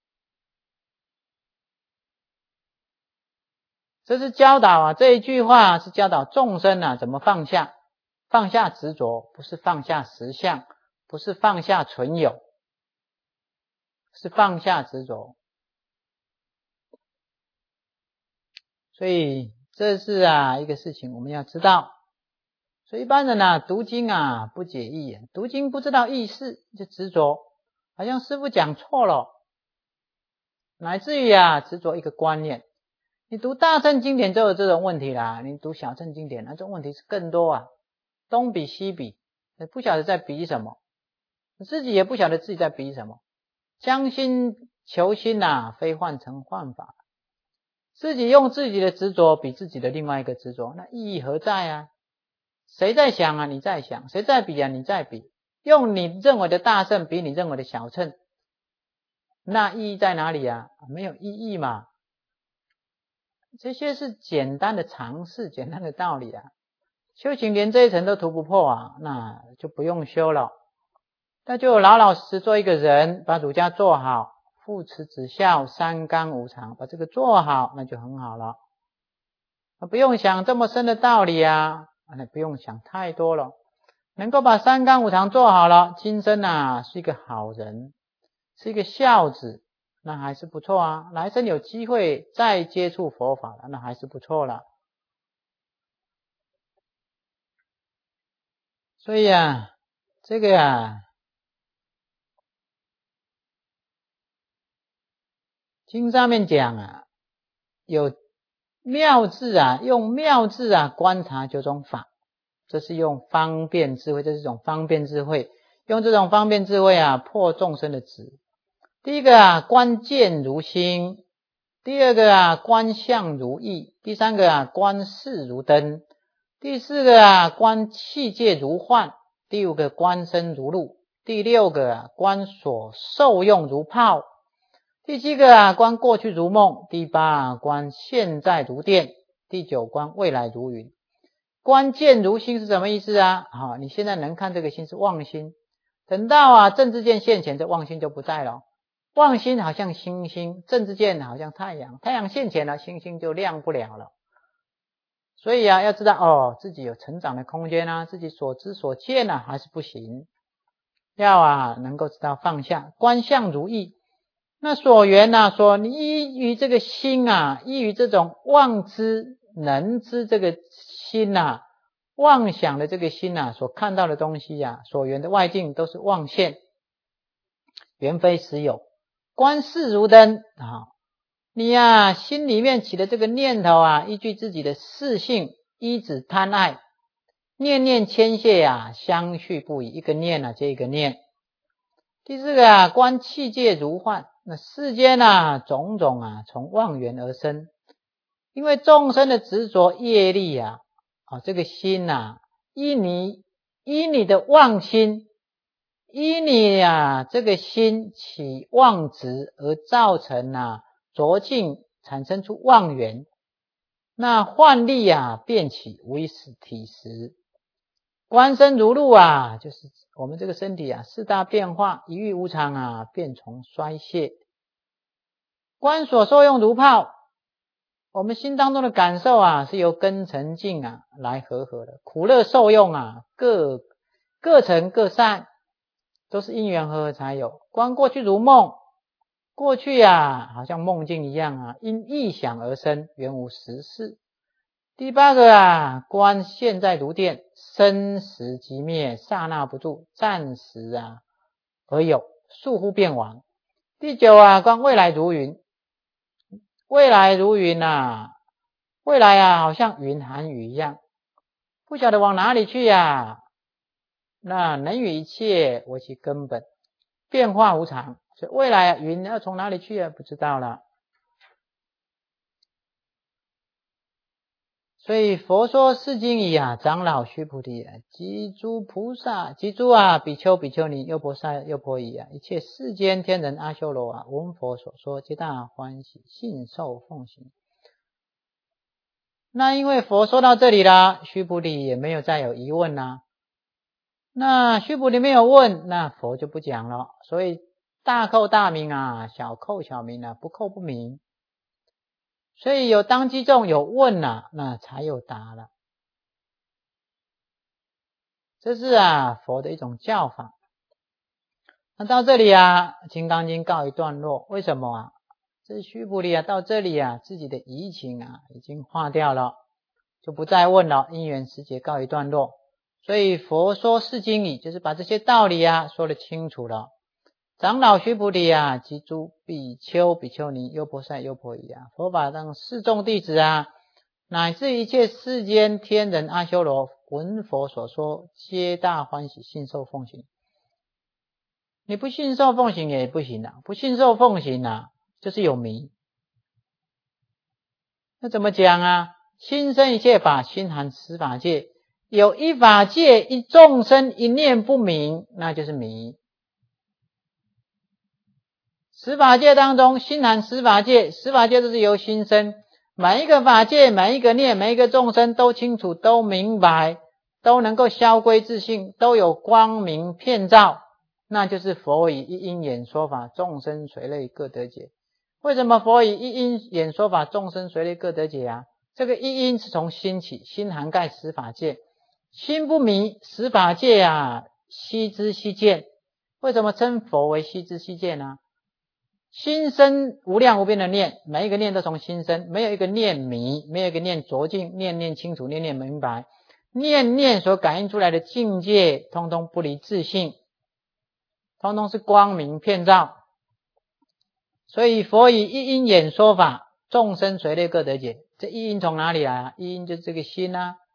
这是教导这一句话是教导众生怎么放下，放下执着，不是放下实相，不是放下存有，是放下执着。所以这是一个事情我们要知道。所以一般人读经不解义言，读经不知道意思就执着，好像师父讲错了，乃至于执着一个观念。你读大乘经典就有这种问题啦，你读小乘经典这种问题是更多东比西比，你不晓得在比什么，你自己也不晓得自己在比什么。将心求心非幻成幻法，自己用自己的执着比自己的另外一个执着，那意义何在谁在想你在想，谁在比你在比，用你认为的大乘比你认为的小乘，那意义在哪里没有意义嘛。这些是简单的常识，简单的道理修行连这一层都突不破那就不用修了，那就老老实实做一个人，把儒家做好，父慈子孝，三纲五常，把这个做好，那就很好了。不用想这么深的道理那不用想太多了，能够把三纲五常做好了，今生是一个好人，是一个孝子，那还是不错来生有机会再接触佛法了，那还是不错了。所以这个经上面讲有妙智用妙智观察九种法，这是用方便智慧，这是一种方便智慧，用这种方便智慧破众生的执。第一个观见如心，第二个观相如意，第三个观事如灯，第四个观器界如幻，第五个观身如露，第六个观所受用如泡，第七个观过去如梦，第八观现在如电，第九观未来如云。观见如心是什么意思你现在能看这个心是妄心，等到正知见现前，这妄心就不在了。妄心好像星星，正知见好像太阳，太阳现前了，星星就亮不了了。所以要知道自己有成长的空间自己所知所见还是不行，要能够知道放下。观相如意，那所缘说你依于这个心依于这种妄知能知这个心妄想的这个心所看到的东西所缘的外境都是妄现，原非实有。观事如灯你心里面起的这个念头依据自己的事性，依止贪爱，念念牵线相续不已，一个念接一个念。第四个观器界如幻，那世间种种从妄缘而生，因为众生的执着业力这个心依你的妄心，依你这个心起妄执而造成浊境，产生出妄缘，那幻力变起，无以使体实。观身如露就是我们这个身体四大变化，一欲无常变从衰泄。观所受用如泡，我们心当中的感受是由根尘境来和合的，苦乐受用各成各散，都是因缘和合才有。观过去如梦，过去好像梦境一样因臆想而生，原无实事。第八个观现在如电， 生时即灭，刹那不住，暂时而有，速乎变亡。第九观未来如云，未来如云未来好像云含雨一样，不晓得往哪里去那能与一切为其根本，变化无常，所以未来云要从哪里去不知道了。所以佛说是经已长老须菩提及诸菩萨及诸比丘比丘尼优婆塞优婆夷一切世间天人阿修罗闻佛所说，皆大欢喜，信受奉行。那因为佛说到这里啦，须菩提也没有再有疑问啦。那须菩提没有问，那佛就不讲了。所以大扣大明小扣小明不扣不明。所以有当机众有问那才有答了。这是佛的一种教法。那到这里金刚经告一段落。为什么这须菩提到这里自己的疑情已经化掉了，就不再问了，因缘时节告一段落。所以佛说是经已，就是把这些道理说得清楚了。长老须菩提及诸比丘比丘尼优婆塞优婆夷佛法当四众弟子乃至一切世间天人阿修罗闻佛所说，皆大欢喜，信受奉行。你不信受奉行也不行不信受奉行就是有迷。那怎么讲心生一切法，心含十法界，有一法界一众生一念不明，那就是迷。十法界当中，心含十法界，十法界都是由心生，每一个法界，每一个念，每一个众生都清楚，都明白，都能够销归自性，都有光明遍照，那就是佛以一因演说法，众生随类各得解。为什么佛以一因演说法，众生随类各得解这个一因是从心起，心涵盖十法界，心不迷，十法界悉知悉见。为什么称佛为悉知悉见呢？心生无量无边的念，每一个念都从心生，没有一个念迷，没有一个念浊净，念念清楚，念念明白，念念所感应出来的境界通通不离自性，通通是光明遍照。所以佛以一因演说法，众生随类各得解。这一因从哪里来一因就是这个心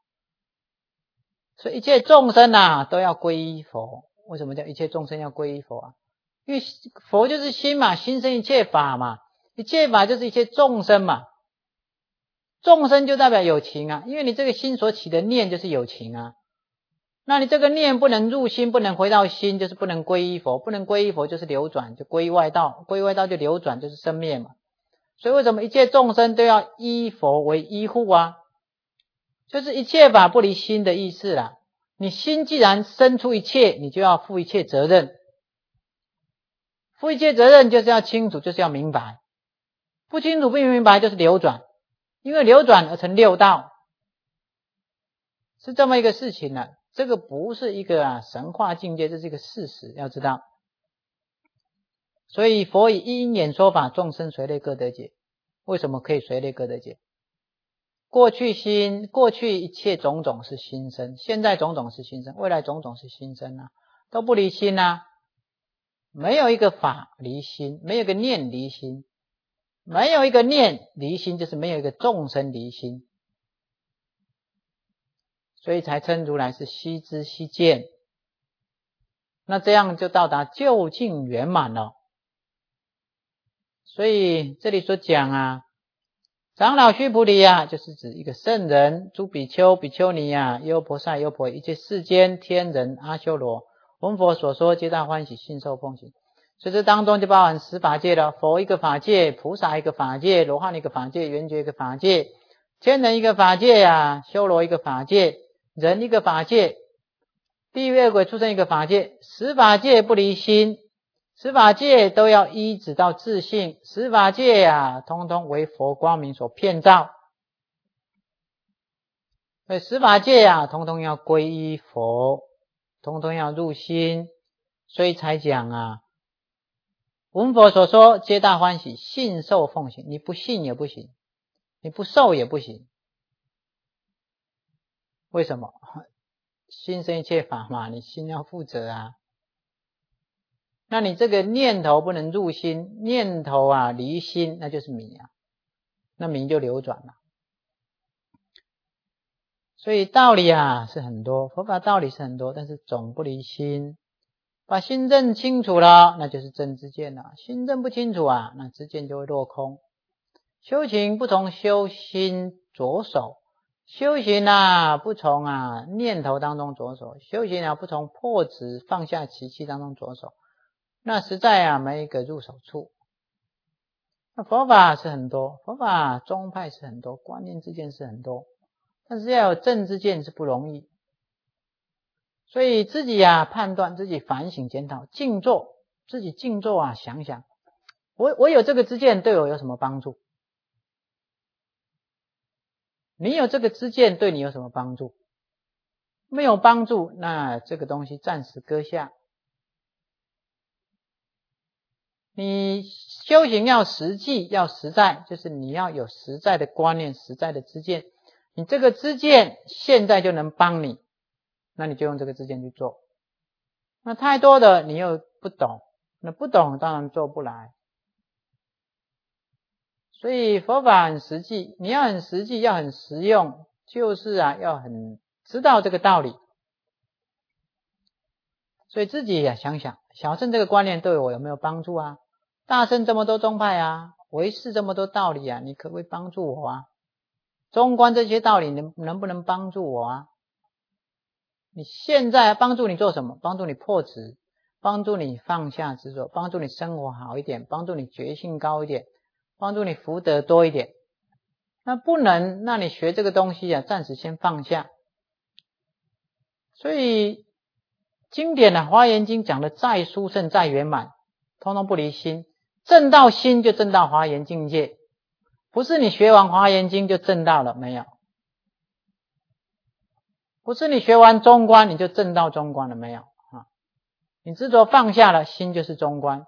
所以一切众生都要皈依佛。为什么叫一切众生要皈依佛因为佛就是心嘛，心生一切法嘛，一切法就是一切众生嘛，众生就代表有情因为你这个心所起的念就是有情那你这个念不能入心，不能回到心，就是不能皈依佛，不能皈依佛就是流转，就皈依外道，皈依外道就流转，就是生灭嘛。所以为什么一切众生都要依佛为依护就是一切法不离心的意思啦。你心既然生出一切，你就要负一切责任，负一切责任就是要清楚，就是要明白，不清楚不明白就是流转，因为流转而成六道，是这么一个事情这个不是一个神话境界，这是一个事实，要知道。所以佛以一因演说法，众生随类各得解。为什么可以随类各得解？过去一切种种是心生，现在种种是心生，未来种种是心生都不离心没有一个法离心，没有一个念离心，没有一个念离心，就是没有一个众生离心，所以才称如来是悉知悉见。那这样就到达究竟圆满了。所以这里所讲长老须菩提就是指一个圣人，诸比丘比丘尼优婆塞优婆夷，一切世间天人阿修罗闻佛所说，皆大欢喜，信受奉行。所以这当中就包含十法界了，佛一个法界，菩萨一个法界，罗汉一个法界，圆觉一个法界，天人一个法界修罗一个法界，人一个法界，地狱恶鬼畜生一个法界，十法界不离心，十法界都要依止到自性，十法界通通为佛光明所遍照。所以十法界通通要皈依佛，通通要入心，所以才讲闻佛所说，皆大欢喜，信受奉行。你不信也不行，你不受也不行。为什么？ 心生一切法嘛，你心要负责啊。那你这个念头不能入心，念头啊离心，那就是迷啊，那迷就流转了。所以道理啊是很多，佛法道理是很多，但是总不离心。把心证清楚了，那就是正知见了。心证不清楚啊，那知见就会落空。修行不从修心着手，修行啊不从念头当中着手，修行啊不从破执放下习气当中着手，那实在啊没一个入手处。那佛法是很多，佛法宗派是很多，观念之见是很多，但是要有正知见是不容易。所以自己啊判断，自己反省检讨，静坐，自己静坐啊想想，我有这个知见对我有什么帮助？你有这个知见对你有什么帮助？没有帮助，那这个东西暂时搁下。你修行要实际要实在，就是你要有实在的观念，实在的知见。你这个知见现在就能帮你，那你就用这个知见去做。那太多的你又不懂，那不懂当然做不来。所以佛法很实际，你要很实际，要很实用，就是要很知道这个道理。所以自己也想想，小乘这个观念对我有没有帮助啊？大乘这么多宗派啊，唯识这么多道理啊，你可不可以帮助我啊？中观这些道理能不能帮助我啊？你现在帮助你做什么？帮助你破执，帮助你放下执着，帮助你生活好一点，帮助你觉性高一点，帮助你福德多一点。那不能，那你学这个东西啊，暂时先放下。所以经典的华严经讲的再殊胜再圆满，通通不离心，证到心就证到华严境界，不是你学完华严经就证到了，没有。不是你学完中观你就证到中观了，没有啊？你执着放下了，心就是中观。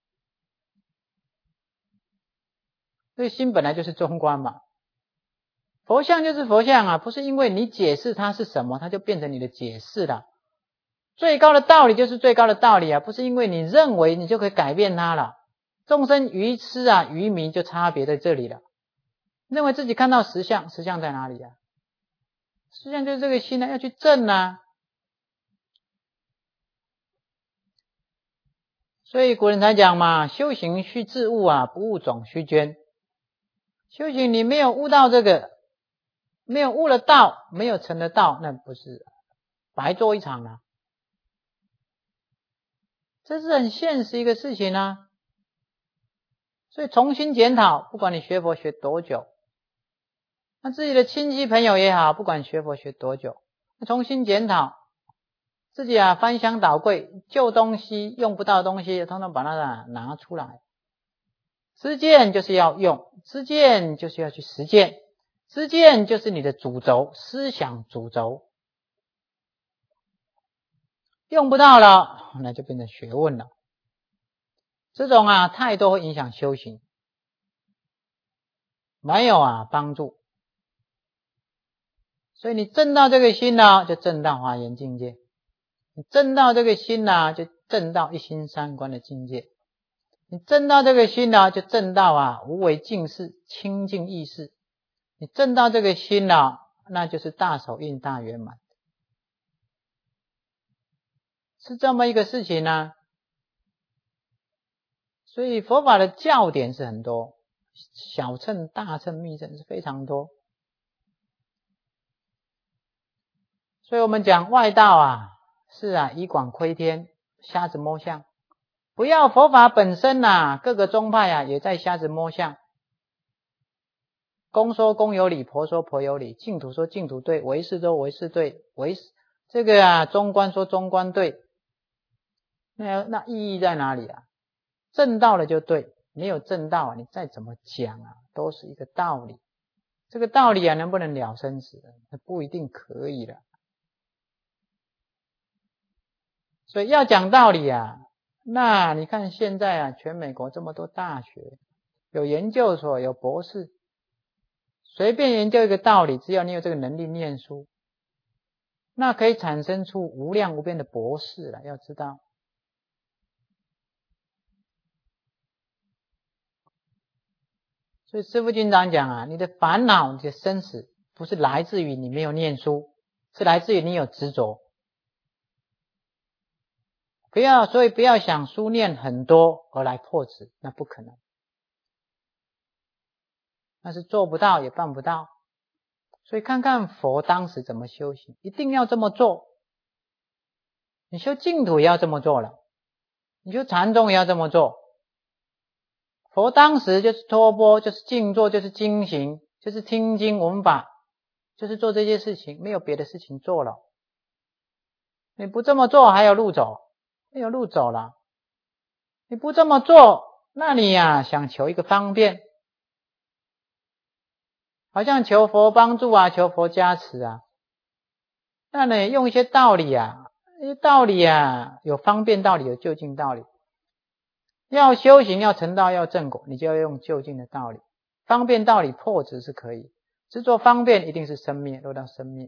所以心本来就是中观嘛。佛像就是佛像啊，不是因为你解释它是什么，它就变成你的解释了。最高的道理就是最高的道理啊，不是因为你认为你就可以改变它了。众生愚痴啊，愚迷就差别在这里了。认为自己看到实相，实相在哪里啊？实相就是这个心啊，要去证啊。所以古人才讲嘛，修行须自悟啊，不悟总须捐。修行你没有悟到这个，没有悟了道，没有成了道，那不是白做一场啊。这是很现实一个事情啊。所以重新检讨，不管你学佛学多久，那自己的亲戚朋友也好，不管学佛学多久，重新检讨自己啊，翻箱倒柜，旧东西用不到的东西通通把它拿出来。知见就是要用，知见就是要去实践，知见就是你的主轴，思想主轴。用不到了，那就变成学问了。这种太多会影响修行，没有帮助。所以你证到这个心呢，就证到华严境界；你证到这个心呢，就证到一心三观的境界；你证到这个心呢，就证到无为净事、清净意识；你证到这个心呢，那就是大手印大圆满，是这么一个事情呢。所以佛法的教典是很多，小乘、大乘、密乘是非常多。所以我们讲外道是以广窥天，瞎子摸象。不要佛法本身各个宗派也在瞎子摸象。公说公有理，婆说婆有理，净土说净土对，唯识说唯识对，这个中观说中观对。那意义在哪里啊？证到了就对，没有证到你再怎么讲都是一个道理。这个道理能不能了生死？那不一定可以了。所以要讲道理那你看现在全美国这么多大学，有研究所，有博士，随便研究一个道理，只要你有这个能力念书， 那可以产生出无量无边的博士了，要知道。所以师父经常讲啊，你的烦恼、你的生死，不是来自于你没有念书，是来自于你有执着。所以不要想书念很多而来破执，那不可能，那是做不到也办不到。所以看看佛当时怎么修行，一定要这么做。你修净土也要这么做了，你修禅宗也要这么做。佛当时就是托钵，就是静坐，就是精行，就是听经闻法，就是做这些事情，没有别的事情做了。你不这么做还有路走，没有路走了。你不这么做，那你呀想求一个方便，好像求佛帮助啊，求佛加持啊。那你用一些道理啊，一些道理啊，有方便道理，有就近道理。要修行，要成道，要正果，你就要用就近的道理。方便道理破执是可以，执着方便一定是生灭，落到生灭。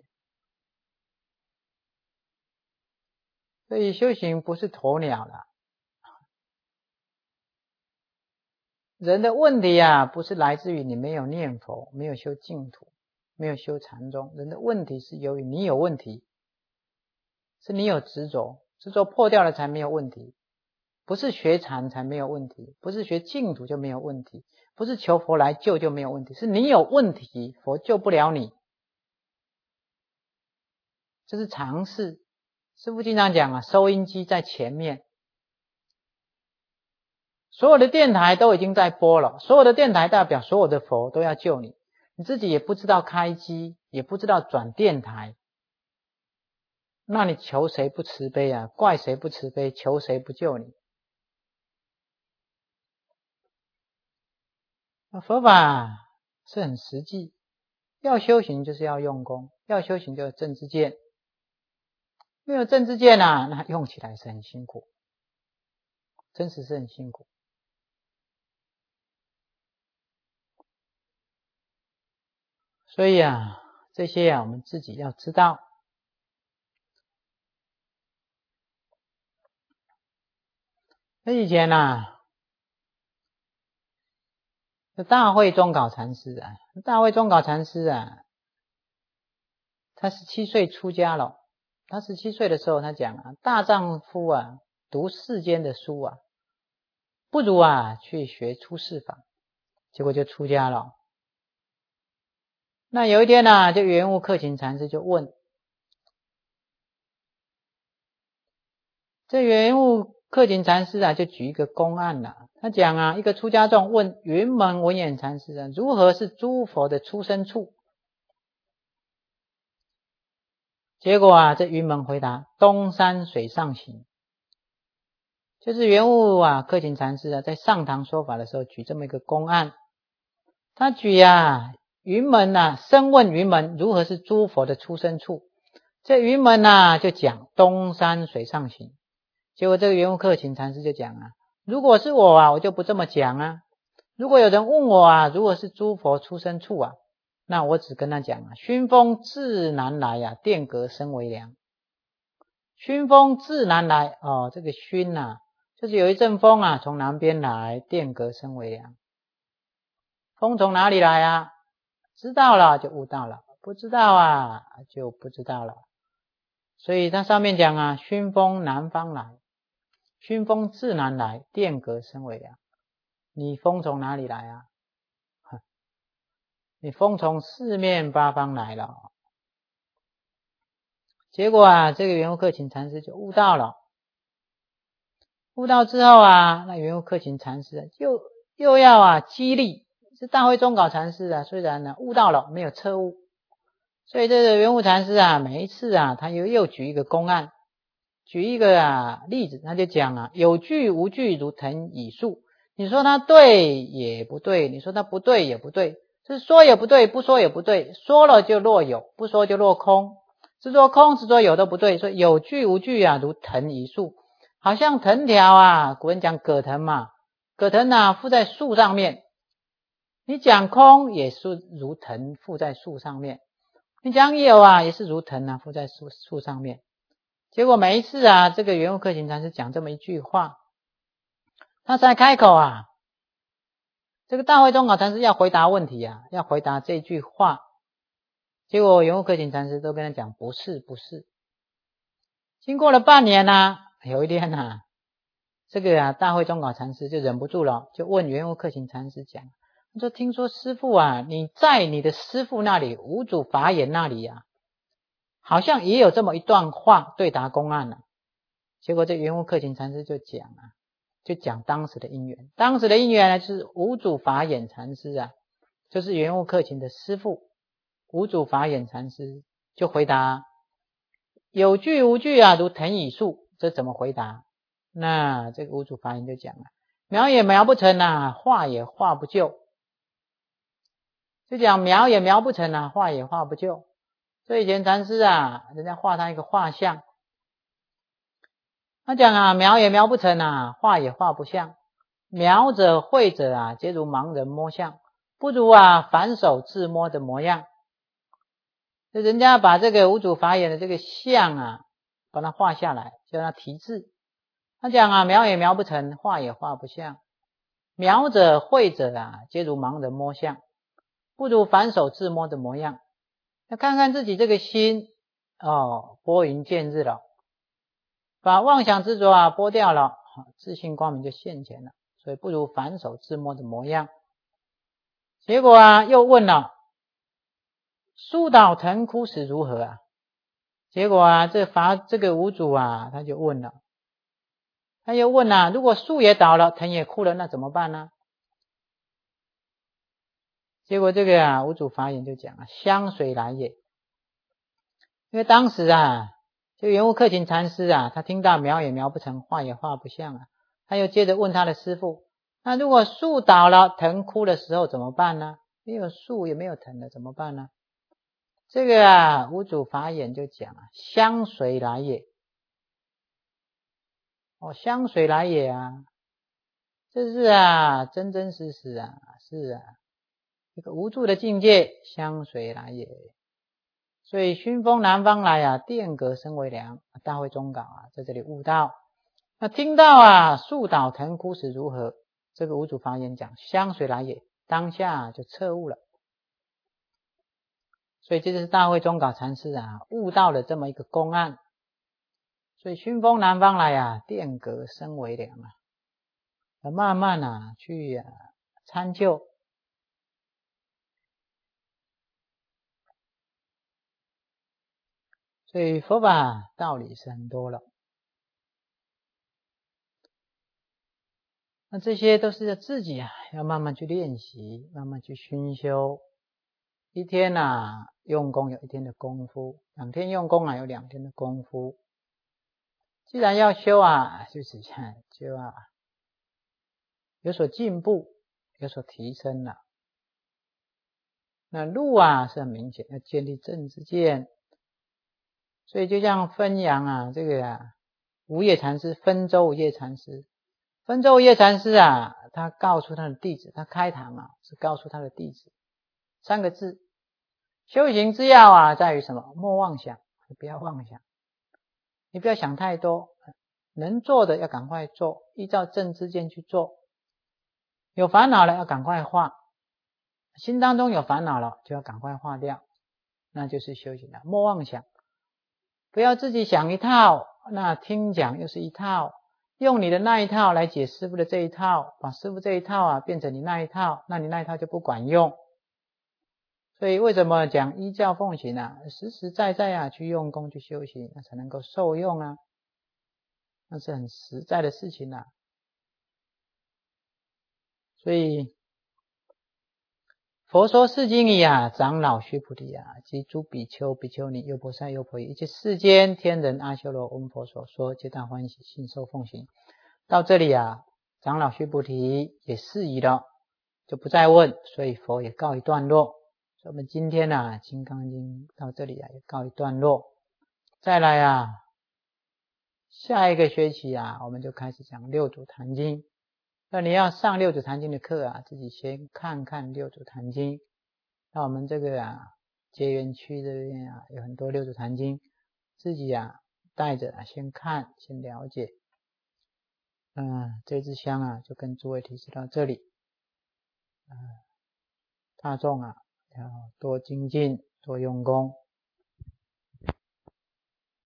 所以修行不是鸵鸟了。人的问题啊，不是来自于你没有念佛，没有修净土，没有修禅宗。人的问题是由于你有问题，是你有执着，执着破掉了才没有问题。不是学禅才没有问题，不是学净土就没有问题，不是求佛来救就没有问题，是你有问题，佛救不了你。这是常识。师父经常讲啊，收音机在前面，所有的电台都已经在播了，所有的电台代表所有的佛都要救你，你自己也不知道开机，也不知道转电台，那你求谁不慈悲啊？怪谁不慈悲？求谁不救你？佛法是很实际，要修行就是要用功，要修行就有正知见，没有正知见啊，那用起来是很辛苦，真实是很辛苦。所以啊，这些啊我们自己要知道。那以前啊，大慧中稿禅师啊，大慧中稿禅师啊，他17岁出家了。他17岁的时候，他讲啊，大丈夫啊，读世间的书啊，不如啊去学出世法，结果就出家了。那有一天啊，就圆悟克勤禅师就问，这圆悟克勤禅师啊，就举一个公案了。他讲啊，一个出家众问云门文偃禅师啊，如何是诸佛的出生处？结果啊，这云门回答：东山水上行。就是圆悟啊克勤禅师啊，在上堂说法的时候举这么一个公案。他举啊，云门啊，深问云门如何是诸佛的出生处？这云门啊就讲东山水上行。结果这个圆悟克勤禅师就讲啊，如果是我啊，我就不这么讲啊。如果有人问我啊，如何是诸佛出生处啊，那我只跟他讲啊，熏风自南来啊，殿阁深为凉。熏风自南来哦，这个熏啊，就是有一阵风啊从南边来，殿阁深为凉。风从哪里来啊？知道了就悟到了，不知道啊就不知道了。所以它上面讲啊，熏风南方来，熏风自南来，殿阁深为凉。你风从哪里来啊？你风从四面八方来了。结果啊，这个圆悟克勤禅师就悟到了。悟到之后啊，那圆悟克勤禅师又要啊激励，是大慧中稿禅师啊，虽然呢悟到了，没有彻悟，所以这个圆悟禅师啊，每一次啊，他又举一个公案，举一个啊例子，他就讲啊，有据无据如藤蚁树。你说他对也不对，你说他不对也不对，是说也不对，不说也不对，说了就落有，不说就落空，是说空是说有都不对。所以有据无据啊，如藤蚁树，好像藤条啊，古人讲葛藤嘛，葛藤啊附在树上面，你讲空也是如藤附在树上面。 你讲有啊，也是如藤啊，附在树上面。结果每一次啊，这个圆悟克勤禅师讲这么一句话，他才开口啊，这个大慧宗稿禅师要回答问题啊，要回答这句话。结果圆悟克勤禅师都跟他讲不是不是。经过了半年啊，有一天啊，这个大慧宗稿禅师就忍不住了，就问圆悟克勤禅师讲，他说听说师父啊，你在你的师父那里五祖法眼那里啊，好像也有这么一段话对答公案啊。结果这圆悟克勤禅师就讲当时的因缘。当时的因缘呢，就是五祖法眼禅师啊，就是圆悟克勤的师父五祖法眼禅师就回答有句无句啊，如藤已树。这怎么回答？那这个五祖法眼就讲了，描也描不成啊，画也画不就。就讲描也描不成啊，画也画不就。所以以前禅师啊，人家画他一个画像，他讲啊，描也描不成啊，画也画不像。描者绘者啊，皆如盲人摸象，不如啊反手自摸的模样。就人家把这个五祖法眼的这个像啊，把它画下来，叫他题字。他讲啊，描也描不成，画也画不像。描者绘者啊，皆如盲人摸象，不如反手自摸的模样。要看看自己这个心拨云见日了，把妄想执着啊拨掉了，自信光明就现前了。所以不如反手自摸的模样。结果啊，又问了，树倒藤枯时如何啊？结果啊，这个五祖啊，他就问了，他又问啊，如果树也倒了，藤也枯了，那怎么办呢？结果这个五祖法眼就讲了，相随来也。因为当时啊，这个圆悟克勤禅师啊，他听到描也描不成，画也画不像啊，他又接着问他的师父，那如果树倒了，藤枯的时候怎么办呢？没有树也没有藤了，怎么办呢？这个五祖法眼就讲啊，相随来也。相随来也啊，这是真真实实啊，是这个无助的境界，相随来也。所以熏风南方来啊，殿阁深为凉。大会中稿在这里悟道。那听到树倒藤枯时如何？这个五祖法眼讲，相随来也，当下就彻悟了。所以这就是大会中稿禅师悟道的这么一个公案。所以熏风南方来殿阁深为凉慢慢去参究。所以佛法道理是很多了，那这些都是自己要慢慢去练习，慢慢去熏修。一天用功有一天的功夫，2天用功有2天的功夫。既然要修就是就有所进步，有所提升了。那路是很明显，要建立正知见。所以就像分扬这个无业禅师，分州无业禅师，分州无业禅师他告诉他的弟子，他开堂是告诉他的弟子3个字：修行之要在于什么？莫妄想，你不要妄想，你不要想太多，能做的要赶快做，依照正知见去做。有烦恼了要赶快化，心当中有烦恼了就要赶快化掉，那就是修行了。莫妄想，不要自己想一套，那听讲又是一套，用你的那一套来解师父的这一套，把师父这一套变成你那一套，那你那一套就不管用。所以为什么讲依教奉行实实在在去用功去修行，那才能够受用那是很实在的事情所以佛说世经里长老须菩提及诸比丘比丘尼优婆塞优婆夷，一切世间天人阿修罗闻佛所说，皆大欢喜信受奉行。到这里长老须菩提也适宜了，就不再问，所以佛也告一段落。所以我们今天金刚经到这里也告一段落。再来下一个学期我们就开始讲六祖坛经。那你要上六祖坛经的课自己先看看六祖坛经。那我们这个结缘区这边啊，有很多六祖坛经，自己啊带着啊先看，先了解。这支香啊，就跟诸位提示到这里。大众啊，要多精进，多用功。